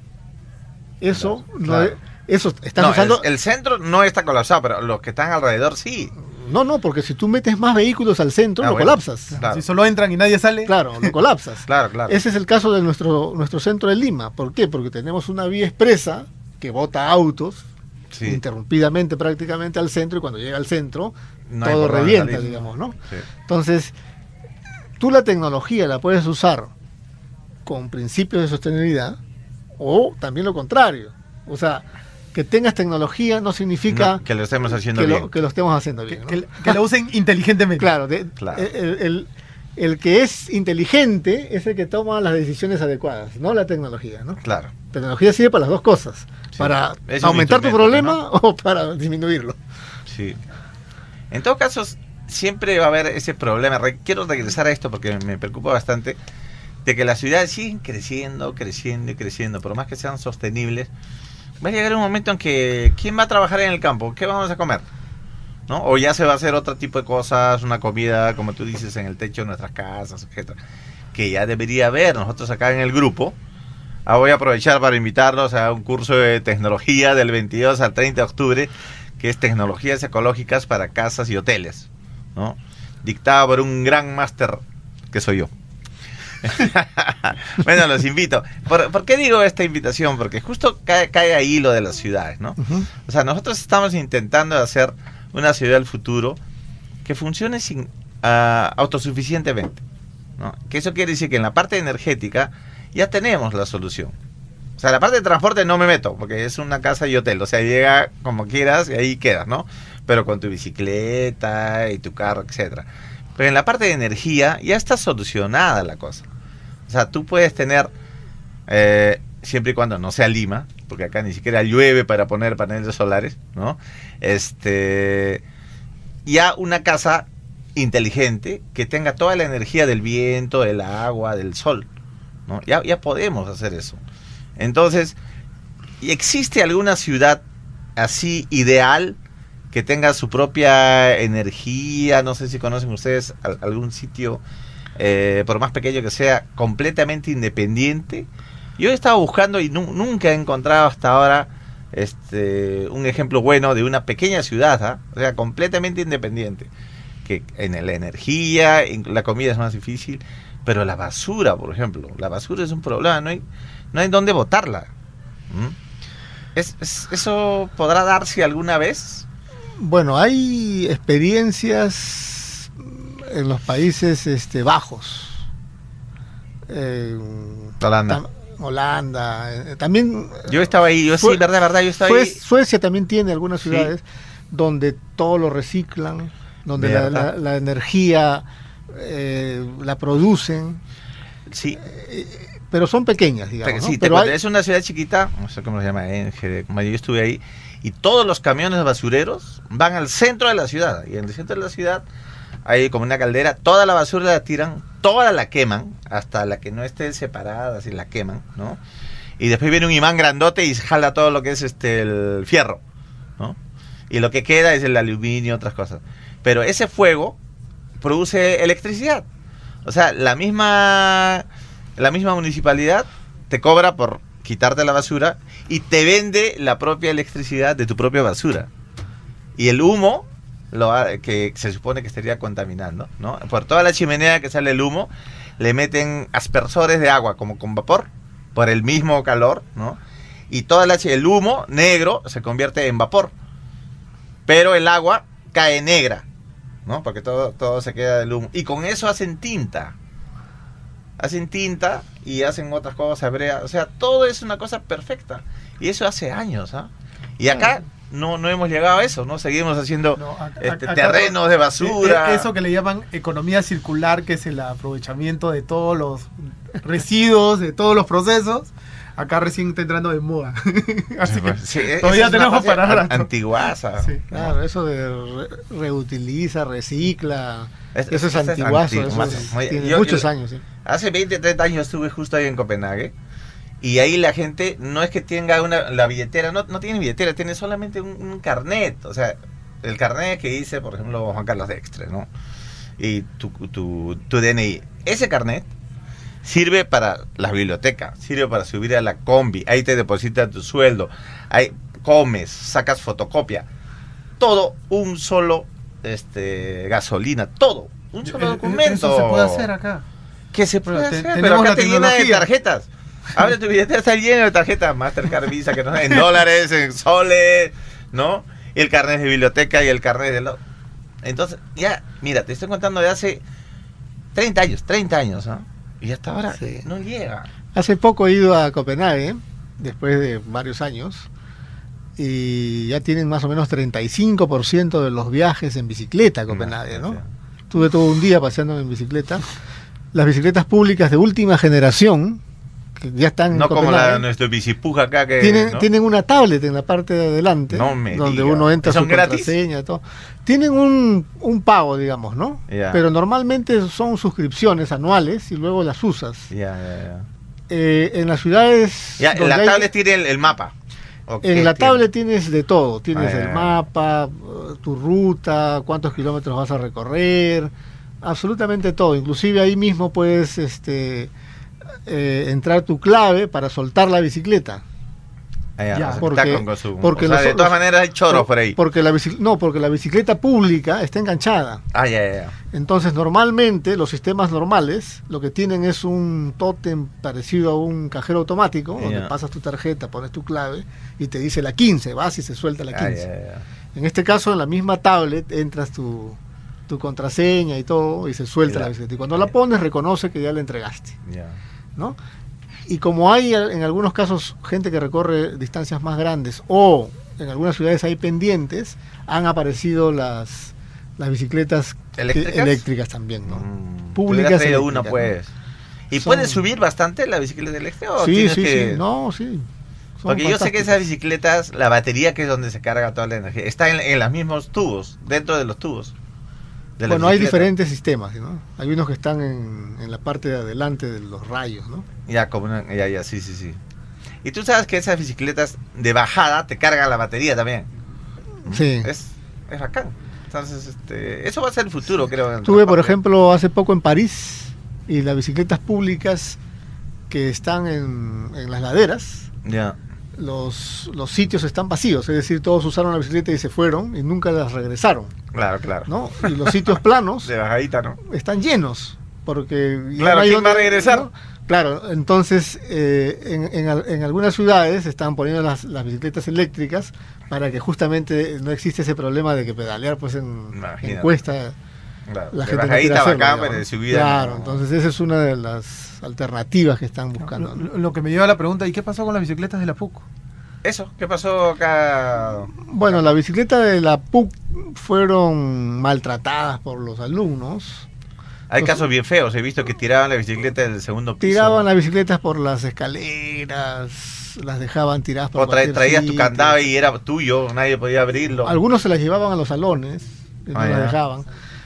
Eso, Claro, no claro. es- eso estás No, usando. el, el centro no está colapsado, pero los que están alrededor sí. No, no, porque si tú metes más vehículos al centro, Ah, lo bueno, colapsas. claro. Si solo entran y nadie sale. Claro, lo colapsas. Claro, claro. Ese es el caso de nuestro, nuestro centro de Lima. ¿Por qué? Porque tenemos una vía expresa que bota autos Sí. interrumpidamente prácticamente al centro, y cuando llega al centro No hay todo por dónde revienta, salir. digamos, ¿no? Sí. Entonces, tú la tecnología la puedes usar con principios de sostenibilidad o también lo contrario. O sea, que tengas tecnología no significa No, que lo estemos haciendo que, bien. lo, que lo estemos haciendo bien. ¿no? Que, que lo usen inteligentemente. Claro, de- Claro. El, el- el que es inteligente es el que toma las decisiones adecuadas, no la tecnología, ¿no? Claro. La tecnología sirve para las dos cosas, Sí. para Es un aumentar tu instrumento, problema ¿no? o para disminuirlo. Sí. En todo caso, siempre va a haber ese problema. Re- Quiero regresar a esto porque me preocupa bastante, de que las ciudades siguen creciendo, creciendo y creciendo, por más que sean sostenibles. Va a llegar un momento en que ¿quién va a trabajar en el campo? ¿Qué vamos a comer? ¿No? O ya se va a hacer otro tipo de cosas, una comida, como tú dices, en el techo de nuestras casas, etcétera, que ya debería haber. Nosotros acá en el grupo, ah, voy a aprovechar para invitarlos a un curso de tecnología del veintidós al treinta de octubre, que es tecnologías ecológicas para casas y hoteles, ¿no? Dictado por un gran máster que soy yo. Bueno, los invito. ¿Por, ¿Por qué digo esta invitación? Porque justo cae, cae ahí lo de las ciudades, ¿no? Ujú. O sea, nosotros estamos intentando hacer una ciudad del futuro que funcione sin ah, autosuficientemente, ¿no? Que eso quiere decir que en la parte energética ya tenemos la solución. O sea, la parte de transporte no me meto, porque es una casa y hotel. O sea, llega como quieras y ahí quedas, ¿no? Pero con tu bicicleta y tu carro, etcétera. Pero en la parte de energía ya está solucionada la cosa. O sea, tú puedes tener, eh, siempre y cuando no sea Lima, porque acá ni siquiera llueve para poner paneles solares, ¿no? Este, ya una casa inteligente que tenga toda la energía del viento, del agua, del sol, ¿no? Ya, ya podemos hacer eso. Entonces, ¿y existe alguna ciudad así ideal que tenga su propia energía? No sé si conocen ustedes al- algún sitio, eh, por más pequeño que sea, completamente independiente. Yo he estado buscando y nu- nunca he encontrado hasta ahora este un ejemplo bueno de una pequeña ciudad, ¿ah? O sea, completamente independiente. Que en la energía, en la comida es más difícil, pero la basura, por ejemplo, la basura es un problema, no hay, no hay dónde botarla. ¿Mm? ¿Es, es- ¿Eso podrá darse alguna vez? Bueno, hay experiencias en los países este, bajos. Eh, Holanda. tam- Holanda. eh, también. Yo estaba ahí, yo Sue- sí, verdad, verdad, yo estaba Sue- ahí. Suecia también tiene algunas Sí. ciudades donde todo lo reciclan, donde la, ¿Verdad? la- la energía eh, la producen. Sí. Pero son pequeñas, digamos. Pero ¿no? sí, te Pero cuento, hay- es una ciudad chiquita, no sé cómo se llama, Enge, como yo estuve ahí, y todos los camiones basureros van al centro de la ciudad, y en el centro de la ciudad hay como una caldera, toda la basura la tiran, toda la queman, hasta la que no esté separada, así la queman, ¿no? Y después viene un imán grandote y jala todo lo que es este el fierro, ¿no? Y lo que queda es el aluminio, otras cosas. Pero ese fuego produce electricidad. O sea, la misma la misma municipalidad te cobra por quitarte la basura y te vende la propia electricidad de tu propia basura. Y el humo, lo ha- que se supone que estaría contaminando, ¿no? Por toda la chimenea que sale el humo, le meten aspersores de agua como con vapor, por el mismo calor, ¿no? Y toda la chi- el humo negro se convierte en vapor. Pero el agua cae negra, ¿no? Porque todo, todo se queda del humo. Y con eso hacen tinta. Hacen tinta y hacen otras cosas, brea. O sea, todo es una cosa perfecta. Y eso hace años, ¿ah? Y acá no, no hemos llegado a eso, ¿no? Seguimos haciendo este, Acá- terrenos de basura. e- e- Eso que le llaman economía circular, que es el aprovechamiento de todos los residuos, de todos los procesos. Acá recién está entrando de moda. Así que Sí, esa todavía es una tenemos fase para an- rato. antiguaza. Sí. Claro, eso de re- reutiliza, recicla. Es- eso es es- es antiguazo. antiguo, Eso más- es- muy- tiene yo- muchos yo- años. ¿sí? Hace veinte, treinta años estuve justo ahí en Copenhague. Y ahí la gente no es que tenga una la billetera, no, no tiene billetera, tiene solamente un, un carnet. O sea, el carnet que dice, por ejemplo, Juan Carlos Dextre, ¿no? Y tu, tu, tu D N I. Ese carnet sirve para la biblioteca, sirve para subir a la combi, ahí te depositan tu sueldo, ahí comes, sacas fotocopia. Todo un solo este, gasolina, todo. Un solo Eh, eh, documento. Eso se puede hacer acá. ¿Qué se puede Pero te- hacer? tenemos Pero acá la te llena de tecnología. tarjetas. Abre tu billetera, está lleno de tarjetas. Mastercard, Visa, que no en dólares, en soles, ¿no? Y el carnet de biblioteca y el carnet de... Lo... Entonces, ya, mira, te estoy contando de hace treinta años, treinta años, ¿no? Y hasta ahora Sí. no llega. Hace poco he ido a Copenhague, después de varios años, y ya tienen más o menos treinta y cinco por ciento de los viajes en bicicleta a Copenhague, ¿no? Estuve todo un día paseando en bicicleta. Las bicicletas públicas de última generación, que ya están en No como Copenhague, la nuestro bicipuja acá que... tienen, ¿no? tienen una tablet en la parte de adelante, No me donde diga. uno entra ¿Son su gratis? contraseña y todo. Tienen un, un pago, digamos, ¿no? Ya. Pero normalmente son suscripciones anuales y luego las usas. Ya, ya, ya. Eh, en las ciudades... Ya, donde la hay- tablet tiene el, el mapa. ¿O qué En la tiene? tablet tienes de todo, tienes Ah, ya, el ya. mapa, eh, tu ruta, cuántos kilómetros vas a recorrer, absolutamente todo. Inclusive ahí mismo puedes este, eh, entrar tu clave para soltar la bicicleta. Ah, ya, Ya, o sea, porque- está con- con su- porque o sea, los- de todas los- maneras hay choros por ahí. Porque la bici- no, porque la bicicleta pública está enganchada. Ah, ya, ya, ya. Entonces, normalmente, los sistemas normales lo que tienen es un tótem parecido a un cajero automático, donde Ya. pasas tu tarjeta, pones tu clave y te dice la quince, vas y se suelta la Ah, quince. ya, ya. En este caso, en la misma tablet, entras tu, tu contraseña y todo y se suelta Ya. la bicicleta. Y cuando la pones, reconoce que ya la entregaste, Ya. ¿no? Y como hay en algunos casos gente que recorre distancias más grandes o en algunas ciudades hay pendientes, han aparecido las, las bicicletas que- ¿Eléctricas? eléctricas también, ¿no? Te hubieras Públicas traído una, eléctricas, pues. ¿no? ¿Y Son- puedes subir bastante la bicicleta eléctrica? ¿O Sí, tienes sí, que- sí. No, sí. Son Porque yo sé que fantásticas. esas bicicletas, la batería que es donde se carga toda la energía, está en, en los mismos tubos, dentro de los tubos. de la Bueno, hay bicicleta. diferentes sistemas, ¿no? Hay unos que están en, en la parte de adelante de los rayos, ¿no? Ya, como una- ya, ya, sí, sí, sí. Y tú sabes que esas bicicletas de bajada te cargan la batería también. Sí. Es, es bacán. Entonces, este, eso va a ser el futuro, creo. del Estuve, por transporte. ejemplo, hace poco en París y las bicicletas públicas que están en, en las laderas, Ya. los, los sitios están vacíos, es decir, todos usaron la bicicleta y se fueron y nunca las regresaron, Claro, claro. ¿no? Y los sitios planos De bajadita, ¿no? están llenos, porque... ya Claro, no hay ¿quién dónde- va a regresar? ¿no? Claro, entonces eh, en, en al- en algunas ciudades están poniendo las, las bicicletas eléctricas para que justamente no existe ese problema de que pedalear pues en, Imagínate. en cuesta Claro, la de gente no bajadita quiere hacerlo, bacán, digamos, pero de ¿no? subida Claro, no. entonces esa es una de las alternativas que están buscando, ¿no? Lo, lo que me lleva a la pregunta, ¿y qué pasó con las bicicletas de la P U C? Eso, ¿qué pasó acá? Bueno, la bicicleta de la P U C fueron maltratadas por los alumnos. Hay Los- casos bien feos, he visto que tiraban la bicicleta del segundo piso. Tiraban las bicicletas por las escaleras, las dejaban tiradas por O tra- cualquier traías tu sitio. candado y era tuyo, nadie podía abrirlo. Algunos se las llevaban a los salones y no Ah, las ya. dejaban.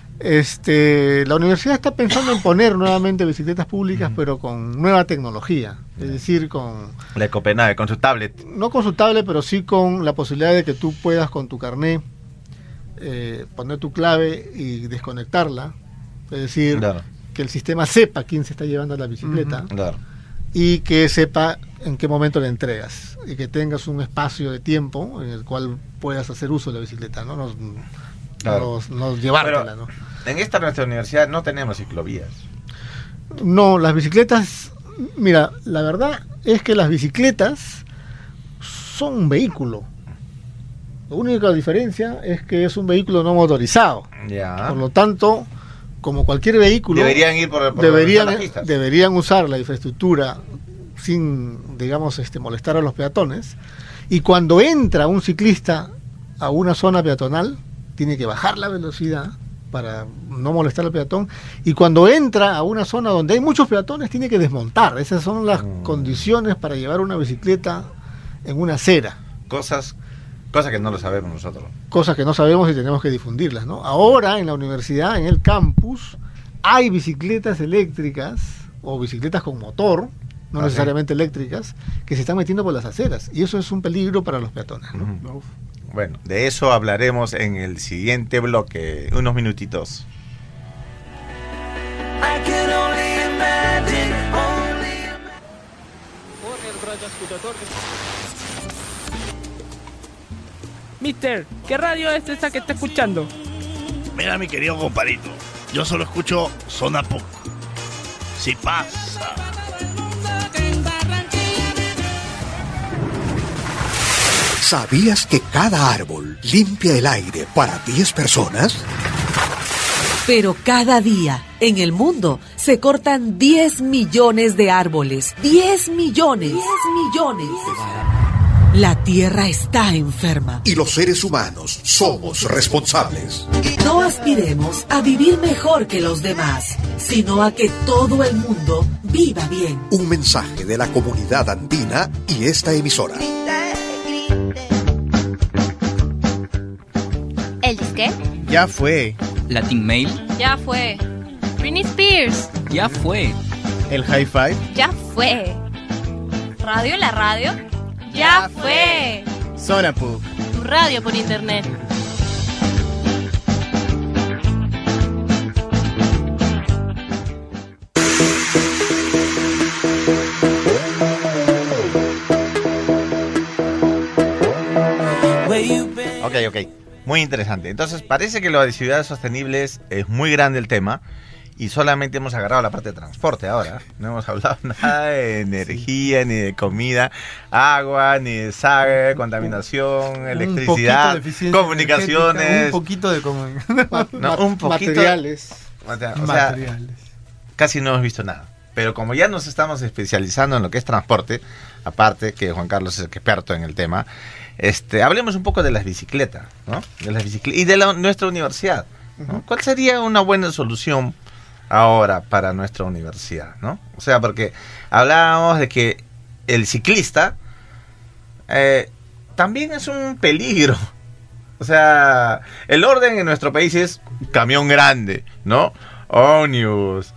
Este, la universidad está pensando en poner nuevamente bicicletas públicas, pero con nueva tecnología, es decir, con La de Copenhague, con su tablet. no con su tablet, pero sí con la posibilidad de que tú puedas con tu carnet eh, poner tu clave y desconectarla, es decir, Claro. que el sistema sepa quién se está llevando la bicicleta Claro. y que sepa en qué momento la entregas y que tengas un espacio de tiempo en el cual puedas hacer uso de la bicicleta, no, no, Claro. no- no llevártela, Pero ¿no? En esta nuestra universidad no tenemos ciclovías. No, las bicicletas, mira, la verdad es que las bicicletas son un vehículo. La única diferencia es que es un vehículo no motorizado. Ya. Por lo tanto, como cualquier vehículo, Deberían ir por, por deberían, las pistas. deberían usar la infraestructura sin, digamos, este, molestar a los peatones. Y cuando entra un ciclista a una zona peatonal, tiene que bajar la velocidad para no molestar al peatón. Y cuando entra a una zona donde hay muchos peatones, tiene que desmontar. Esas son las Mm. condiciones para llevar una bicicleta en una acera. Cosas, cosas que no lo sabemos nosotros. Cosas que no sabemos y tenemos que difundirlas, ¿no? Ahora en la universidad, en el campus, hay bicicletas eléctricas o bicicletas con motor, no Ah, necesariamente eléctricas, que se están metiendo por las aceras y eso es un peligro para los peatones, ¿no? Ujú. Bueno, de eso hablaremos en el siguiente bloque, unos minutitos. I can only imagine, only Mister, ¿qué radio es esa que está escuchando? Mira, mi querido compadrito, yo solo escucho Zona Punk. Si pasa. ¿Sabías que cada árbol limpia el aire para diez personas? Pero cada día en el mundo se cortan diez millones de árboles. diez millones. diez millones. La Tierra está enferma. Y los seres humanos somos responsables. No aspiremos a vivir mejor que los demás, sino a que todo el mundo viva bien. Un mensaje de la comunidad andina y esta emisora. ¿El disque? Ya fue. Latin Mail. Ya fue. Britney Spears. Ya fue. El Hi-Fi. Ya fue. ¿Radio en la radio? Ya fue. Zona Pug. Tu radio por internet. Ok, ok. Muy interesante. Entonces, parece que lo de ciudades sostenibles es muy grande el tema y solamente hemos agarrado la parte de transporte ahora. No hemos hablado nada de energía, ni de comida, agua, ni de saga, contaminación, electricidad, comunicaciones. Un poquito de comunicación. No, un poquito, materiales. O sea, materiales. Casi no hemos visto nada. Pero como ya nos estamos especializando en lo que es transporte, aparte que Juan Carlos es experto en el tema, este, hablemos un poco de las bicicletas, ¿no? De las bicicletas y de la, nuestra universidad, ¿no? Uh-huh. ¿Cuál sería una buena solución ahora para nuestra universidad, ¿no? O sea, porque hablábamos de que el ciclista eh, también es un peligro. O sea, el orden en nuestro país es camión grande, ¿no? Ómnibus,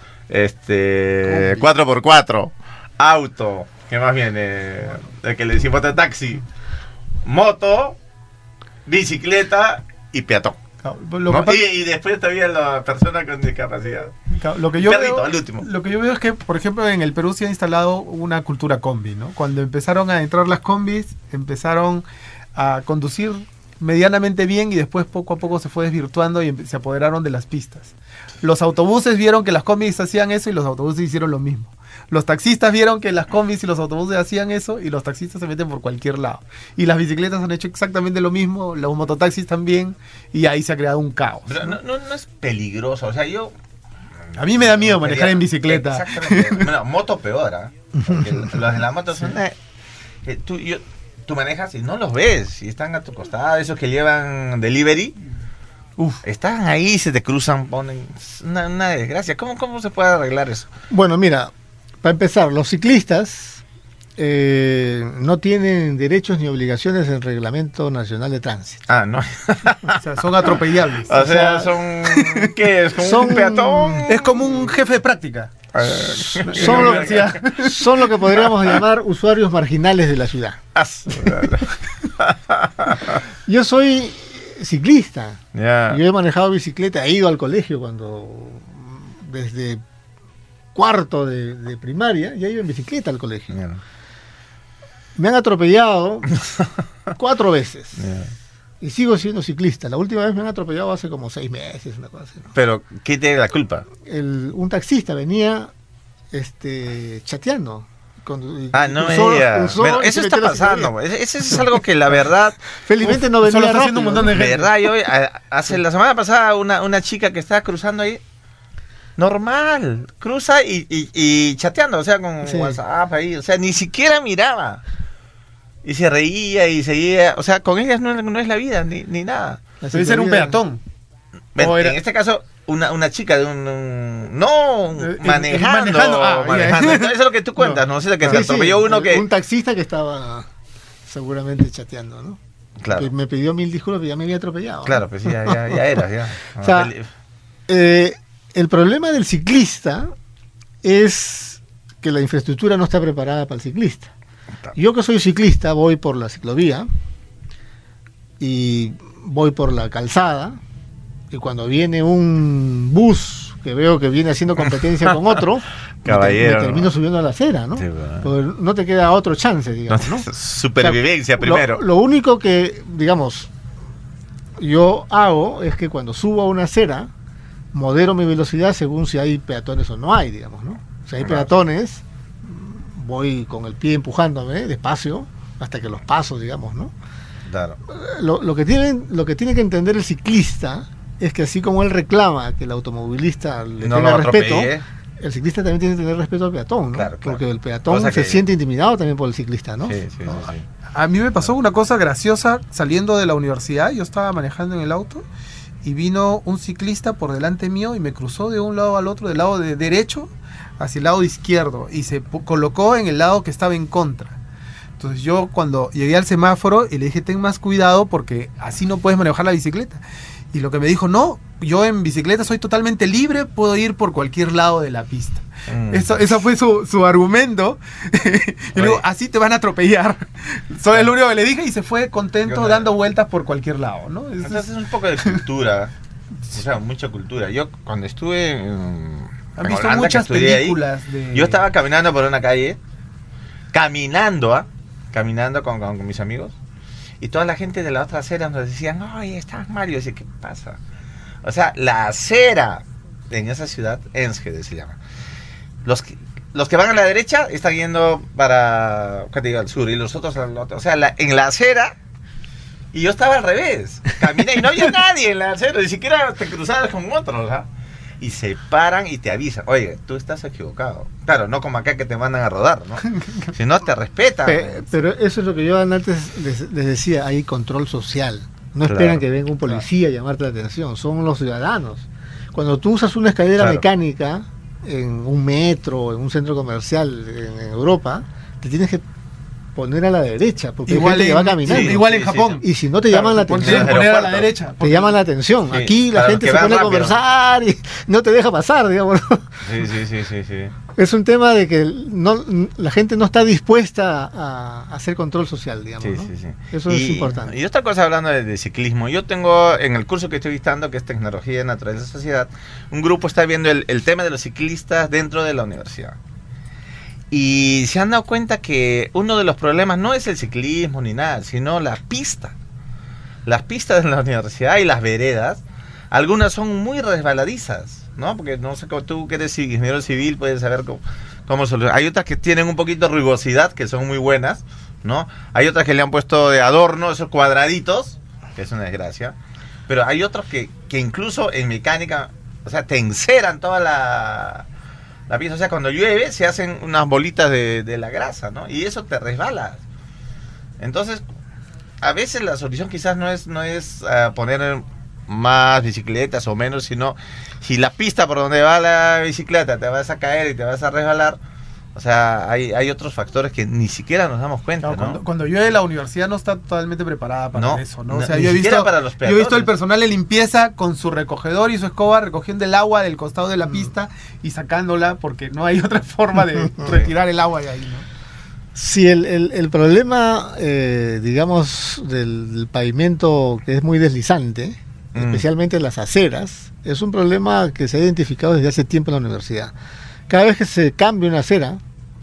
este, cuatro por cuatro, auto, ¿qué más viene? El que le decimos taxi, moto, bicicleta y peatón. Lo ¿no? que y, y después todavía la persona con discapacidad. Lo que yo Perrito, veo, al último. Lo que yo veo es que, por ejemplo, en el Perú se ha instalado una cultura combi, ¿no? Cuando empezaron a entrar las combis, empezaron a conducir medianamente bien y después poco a poco se fue desvirtuando y se apoderaron de las pistas. Los autobuses vieron que las combis hacían eso y los autobuses hicieron lo mismo. Los taxistas vieron que las combis y los autobuses hacían eso y los taxistas se meten por cualquier lado. Y las bicicletas han hecho exactamente lo mismo, los mototaxis también, y ahí se ha creado un caos. Pero no, no, no es peligroso, o sea, yo... A mí me da miedo manejar en bicicleta. Exactamente. Bueno, moto peor, ¿eh? Porque los de la moto son... Eh, eh, tú, yo, tú manejas y no los ves, y están a tu costado, esos que llevan delivery... Uf, están ahí, se te cruzan, ponen una, una desgracia. ¿Cómo, ¿Cómo se puede arreglar eso? Bueno, mira, para empezar, los ciclistas eh, no tienen derechos ni obligaciones en el Reglamento Nacional de Tránsito. Ah, no. O sea, son atropellables. O sea, son... ¿Qué es? ¿Como son, un peatón? Es como un jefe de práctica. Son lo, son lo que podríamos llamar usuarios marginales de la ciudad. Yo soy... ciclista. Yeah. Yo he manejado bicicleta, he ido al colegio cuando desde cuarto de, de primaria, ya iba en bicicleta al colegio. Yeah. Me han atropellado cuatro veces. Yeah. Y sigo siendo ciclista. La última vez me han atropellado hace como seis meses, una cosa así, ¿no? Pero, ¿qué tiene la culpa? El, un taxista venía este, chateando. Con, ah, no me digas. Bueno, eso está pasando. Eso es algo que la verdad... Felizmente no venía rápido. Haciendo un montón de gente. Verdad, yo, hace la semana pasada una, una chica que estaba cruzando ahí, normal, cruza y, y, y chateando, o sea, con sí. WhatsApp ahí, o sea, ni siquiera miraba. Y se reía y seguía, o sea, con ellas no, no es la vida, ni, ni nada. Debe ser un peatón. Bueno, en este caso... Una, una chica de un... un no, eh, manejando. manejando, ah, manejando. Yeah. Eso es lo que tú cuentas, ¿no? ¿no? O sea, que sí, se atropelló sí, uno que... Un taxista que estaba seguramente chateando, ¿no? Claro. Me pidió mil disculpas, pero ya me había atropellado. Claro, pues sí, ya, ya, ya era, ya. O sea, eh, el problema del ciclista es que la infraestructura no está preparada para el ciclista. Yo que soy ciclista voy por la ciclovía y voy por la calzada. Y cuando viene un bus que veo que viene haciendo competencia con otro, Caballero, me, me termino subiendo a la acera, ¿no? Sí, bueno. No te queda otro chance, digamos, ¿no? Supervivencia, o sea, primero. Lo, lo único que, digamos, yo hago es que cuando subo a una acera, modero mi velocidad según si hay peatones o no hay, digamos, ¿no? Si hay Claro. peatones, voy con el pie empujándome despacio hasta que los paso, digamos, ¿no? Claro. Lo, lo que tienen, lo que tiene que entender el ciclista es que así como él reclama que el automovilista le No tenga lo respeto, atropelle. el ciclista también tiene que tener respeto al peatón, ¿no? Claro, claro. Porque el peatón Cosa se que- siente intimidado también por el ciclista, ¿no? Sí, sí, sí, sí. A mí me pasó una cosa graciosa saliendo de la universidad. Yo estaba manejando en el auto y vino un ciclista por delante mío y me cruzó de un lado al otro, del lado de derecho hacia el lado izquierdo, y se pu- colocó en el lado que estaba en contra. Entonces yo cuando llegué al semáforo y le dije, ten más cuidado porque así no puedes manejar la bicicleta. Y lo que me dijo, no, yo en bicicleta soy totalmente libre, puedo ir por cualquier lado de la pista. Mm. Eso, eso fue su, su argumento. Y luego, así te van a atropellar. Soy el único que le dije y se fue contento Yo no- dando vueltas por cualquier lado, ¿no? Es- Entonces es un poco de cultura. O sea, mucha cultura. Yo cuando estuve en, Han en visto Holanda, que muchas estudié ahí, películas de... yo estaba caminando por una calle, caminando, ¿ah? Caminando con, con- con mis amigos, y toda la gente de la otra acera nos decían, oye, estás mal. Y yo decía, ¿qué pasa? O sea, la acera en esa ciudad, Enschede se llama. Los que, los que van a la derecha están yendo para, ¿qué te digo?, al sur, y los otros al otro. O sea, la- en la acera, y yo estaba al revés. Caminé y no había nadie en la acera, ni siquiera te cruzabas con otros, ¿ah? Y se paran y te avisan, oye, tú estás equivocado. Claro, no como acá que te mandan a rodar, ¿no? Si no, te respetan. Pe- pero eso es lo que yo antes les, les decía, hay control social. No Claro, esperan que venga un policía a llamarte la atención, son los ciudadanos. Cuando tú usas una escalera Claro. mecánica en un metro, en un centro comercial en, en Europa, te tienes que poner a la derecha, porque Igual hay gente que en- va caminando. sí, igual en Japón. Y si no te Claro, llaman la te ponen- atención, te ponen a la derecha, te porque- llaman la atención. Sí, Aquí la para los gente que se van pone a rápido. conversar y no te deja pasar, digamos. ¿no? Sí, sí, sí, sí, sí. Es un tema de que no, la gente no está dispuesta a, a hacer control social, digamos. Sí, ¿no? sí, sí. Eso y, es importante. Y otra cosa, hablando de, de ciclismo, yo tengo en el curso que estoy dictando, que es Tecnología, Naturaleza y Sociedad, un grupo está viendo el, el tema de los ciclistas dentro de la universidad. Y se han dado cuenta que uno de los problemas no es el ciclismo ni nada, sino la pista. Las pistas de la universidad y las veredas, algunas son muy resbaladizas, ¿no? Porque no sé, cómo tú que eres ingeniero civil puedes saber cómo, cómo solucionar. Hay otras que tienen un poquito de rugosidad, que son muy buenas, ¿no? Hay otras que le han puesto de adorno esos cuadraditos, que es una desgracia. Pero hay otros que, que incluso en mecánica, o sea, te enceran toda la, la pieza. O sea, cuando llueve se hacen unas bolitas de, de la grasa, ¿no? Y eso te resbala. Entonces, a veces la solución quizás no es, no es uh, poner más bicicletas o menos, sino si la pista por donde va la bicicleta te vas a caer y te vas a resbalar. O sea, hay, hay otros factores que ni siquiera nos damos cuenta, Claro, ¿no? cuando, cuando llueve la universidad no está totalmente preparada para No, eso, ¿no? no, O sea, ni yo he siquiera visto, para los yo he visto el peatones. personal de limpieza con su recogedor y su escoba recogiendo el agua del costado de la pista y sacándola porque no hay otra forma de retirar el agua de ahí, ¿no? Si el, el, el problema, eh, digamos, del, del pavimento que es muy deslizante, Mm. especialmente en las aceras, es un problema que se ha identificado desde hace tiempo en la universidad. Cada vez que se cambia una acera,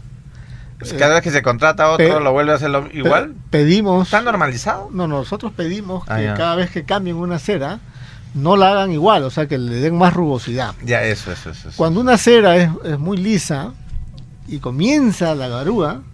Pues cada vez que se contrata otro, pe- lo vuelve a hacer lo- igual. pe- pedimos... ¿Está normalizado? No, nosotros pedimos Ah, que ya. cada vez que cambien una acera, no la hagan igual, o sea, que le den más rugosidad. Ya, eso, eso, eso. eso. Cuando una acera es, es muy lisa y comienza la garúa,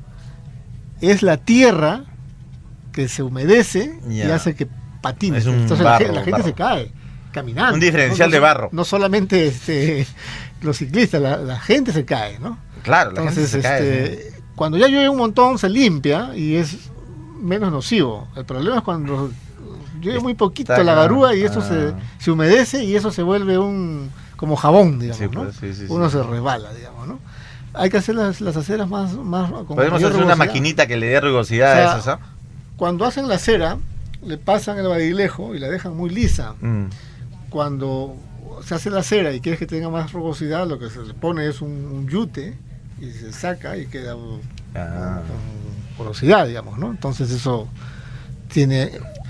es la tierra que se humedece y Ya. hace que patine. Es un Entonces la barro, gen- la, gente barro. se cae caminando. Un diferencial No- no- de barro. No solamente este, los ciclistas, la, la gente se cae, ¿no? Claro, la Entonces, gente se cae. este, cuando ya llueve un montón se limpia y es menos nocivo. El problema es cuando llueve muy poquito Está la claro. garúa y eso Ah. se, se humedece y eso se vuelve un como jabón, digamos, Sí, ¿no? pues, sí, sí, Uno sí. se resbala, digamos, ¿no? Hay que hacer las, las aceras más, más con Podemos mayor hacer una rugosidad. maquinita que le dé rugosidad O sea, a eso, ¿sabes? Cuando hacen la acera, le pasan el badilejo y la dejan muy lisa. Mm. Cuando se hace la acera y quieres que tenga más rugosidad, lo que se le pone es un, un yute y se saca y queda uh, Ah. con porosidad, digamos, ¿no? Entonces eso tiene...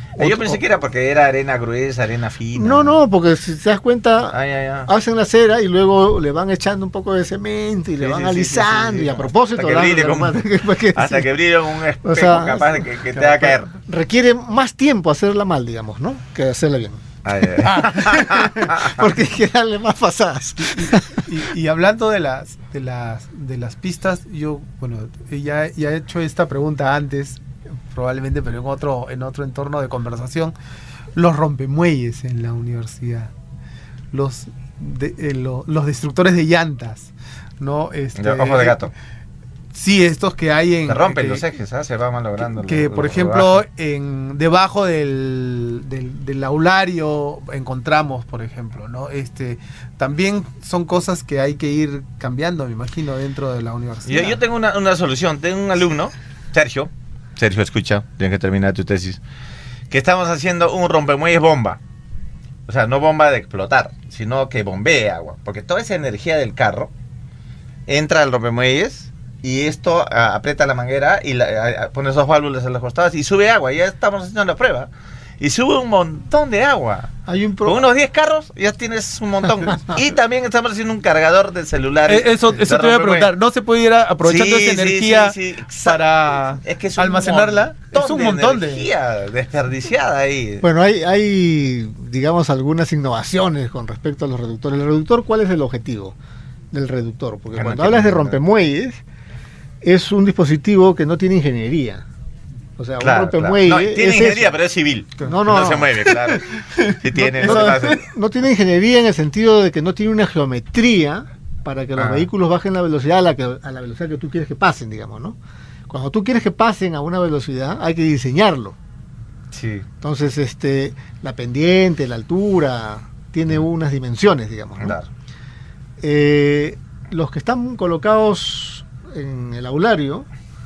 Yo Otro- pensé que era porque era arena gruesa, arena fina. No, no, porque si te das cuenta, Ah, ya, ya. hacen la cera y luego le van echando un poco de cemento y le Sí, van sí, sí, alisando sí, sí, sí, y a como- propósito hasta que dan- brille como- para que- hasta que brille un espejo O sea, capaz de que, que te va a caer. requiere más tiempo hacerla mal, digamos, ¿no? Que hacerla bien. Ay, ay, ay. Porque hay que darle más pasadas. Y, y hablando de las, de las de las pistas, yo, bueno, ya, ya he hecho esta pregunta antes, probablemente, pero en otro, en otro entorno de conversación. Los rompemuelles en la universidad, los de- eh, lo- los destructores de llantas, ¿no? Este, De ojo de gato. Sí, estos que hay en... Se rompen que- los ejes, ¿ah? Se va malogrando. que lo- por lo- ejemplo lo bajo. en debajo del, del, del aulario encontramos, por ejemplo, ¿no? Este también son cosas que hay que ir cambiando, me imagino, dentro de la universidad. Yo, yo tengo una, una solución. Tengo un alumno, Sergio. Sergio, escucha, tienes que terminar tu tesis. Que estamos haciendo un rompemuelles bomba. O sea, no bomba de explotar, sino que bombee agua. Porque toda esa energía del carro entra al rompemuelles y esto ah, aprieta la manguera y la, ah, pone esos válvulas en los costados y sube agua. Ya estamos haciendo la prueba. Y sube un montón de agua. Hay un pro- Con unos diez carros ya tienes un montón. Y también estamos haciendo un cargador de celulares. Eh, eso de eso te voy a rompemuelles. preguntar, ¿no se puede ir a- aprovechando Sí, esa sí, energía sí, sí, exacto. para Es que es un almacenarla? montón Es un de montón de... energía desperdiciada ahí. Bueno, hay, hay, digamos, algunas innovaciones con respecto a los reductores. ¿El reductor cuál es el objetivo del reductor? Porque Ah, no cuando entiendo, hablas de no. rompemuelles, es un dispositivo que no tiene ingeniería. O sea, Claro, un claro. rompemuelle No, tiene es ingeniería, eso. pero es civil. No, no, se no. mueve, claro. Sí tiene, no, no no, se hace. no tiene ingeniería en el sentido de que no tiene una geometría para que los Ah. vehículos bajen la velocidad a la, que, a la velocidad que tú quieres que pasen, digamos, ¿no? Cuando tú quieres que pasen a una velocidad, hay que diseñarlo. Sí. Entonces, este, la pendiente, la altura, tiene unas dimensiones, digamos, ¿no? Claro. Eh, los que están colocados en el aulario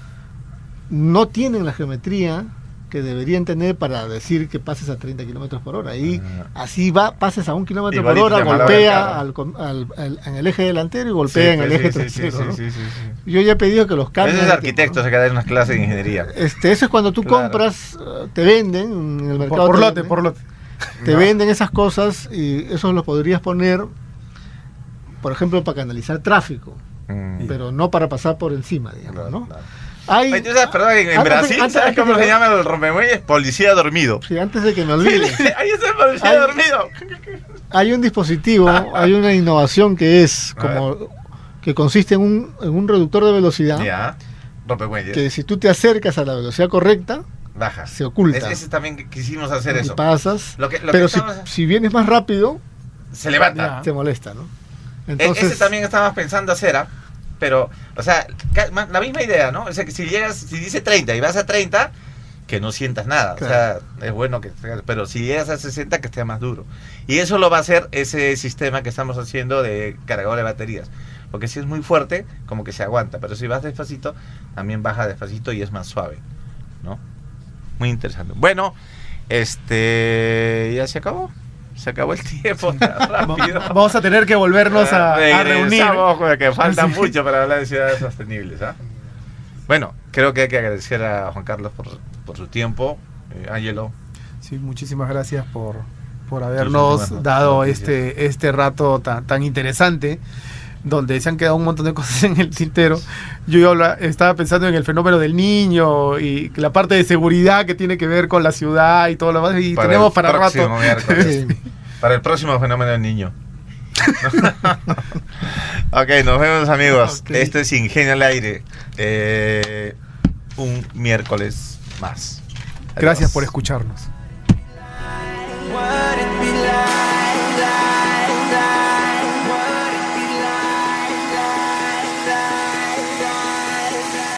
no tienen la geometría que deberían tener para decir que pases a treinta kilómetros por hora. Y así va, pases a un kilómetro por Igualito hora, te malogra el golpea carro. al, com- al- al- en el eje delantero y golpea Sí, en el pues, eje sí, sí, trasero. sí, ¿no? sí, sí, sí. Yo ya he pedido que los cambien. Ese es de arquitecto, se queda en unas clases de ingeniería. Este, eso es cuando tú Claro. compras, eh, te venden en el mercado. por te lote, venden, por lote. Te No. venden esas cosas y eso lo podrías poner, por ejemplo, para canalizar tráfico, Mm. pero no para pasar por encima, digamos, Claro, ¿no? claro. Hay, Oye, ¿tú sabes, perdón, en, en antes de- Brasil, antes- ¿sabes antes cómo de- se llama el rompemuelles? Policía dormido. Sí, antes de que me olvide, Ahí está el policía Hay- dormido. hay un dispositivo, hay una innovación que es como que consiste en un, en un reductor de velocidad Ya, rompemuelles. que si tú te acercas a la velocidad correcta, Baja. se oculta. Es- ese también que quisimos hacer y eso. pasas, Lo que- lo pero que si, estamos- si vienes más rápido, Se levanta. te molesta, ¿no? E- Entonces, ese también estábamos pensando hacer, ¿ah? Pero, o sea, ca- ma- la misma idea, ¿no? O sea, que si llegas, si dice treinta y vas a treinta, que no sientas nada. Claro. O sea, es bueno que, pero si llegas a sesenta, que esté más duro. Y eso lo va a hacer ese sistema que estamos haciendo de cargador de baterías. Porque si es muy fuerte, como que se aguanta. Pero si vas despacito, también baja despacito y es más suave, ¿no? Muy interesante. Bueno, este, ya se acabó. Se acabó el tiempo tan rápido. Vamos a tener que volvernos a, a reunir. Regresamos, con que falta Sí. mucho para hablar de ciudades sostenibles. ¿Ah? Bueno, creo que hay que agradecer a Juan Carlos por, por su tiempo. Eh, Ángelo. Sí, muchísimas gracias por, por Tus habernos últimas dado noticias. este, este rato tan, tan interesante, donde se han quedado un montón de cosas en el tintero. Yo habla- estaba pensando en el fenómeno del niño y la parte de seguridad que tiene que ver con la ciudad y todo lo demás, y tenemos el para próximo rato. miércoles. Para el próximo fenómeno del niño. Ok, nos vemos, amigos. Ok. Esto es Ingenio al Aire. Eh, un miércoles más. Adiós. Gracias por escucharnos. Why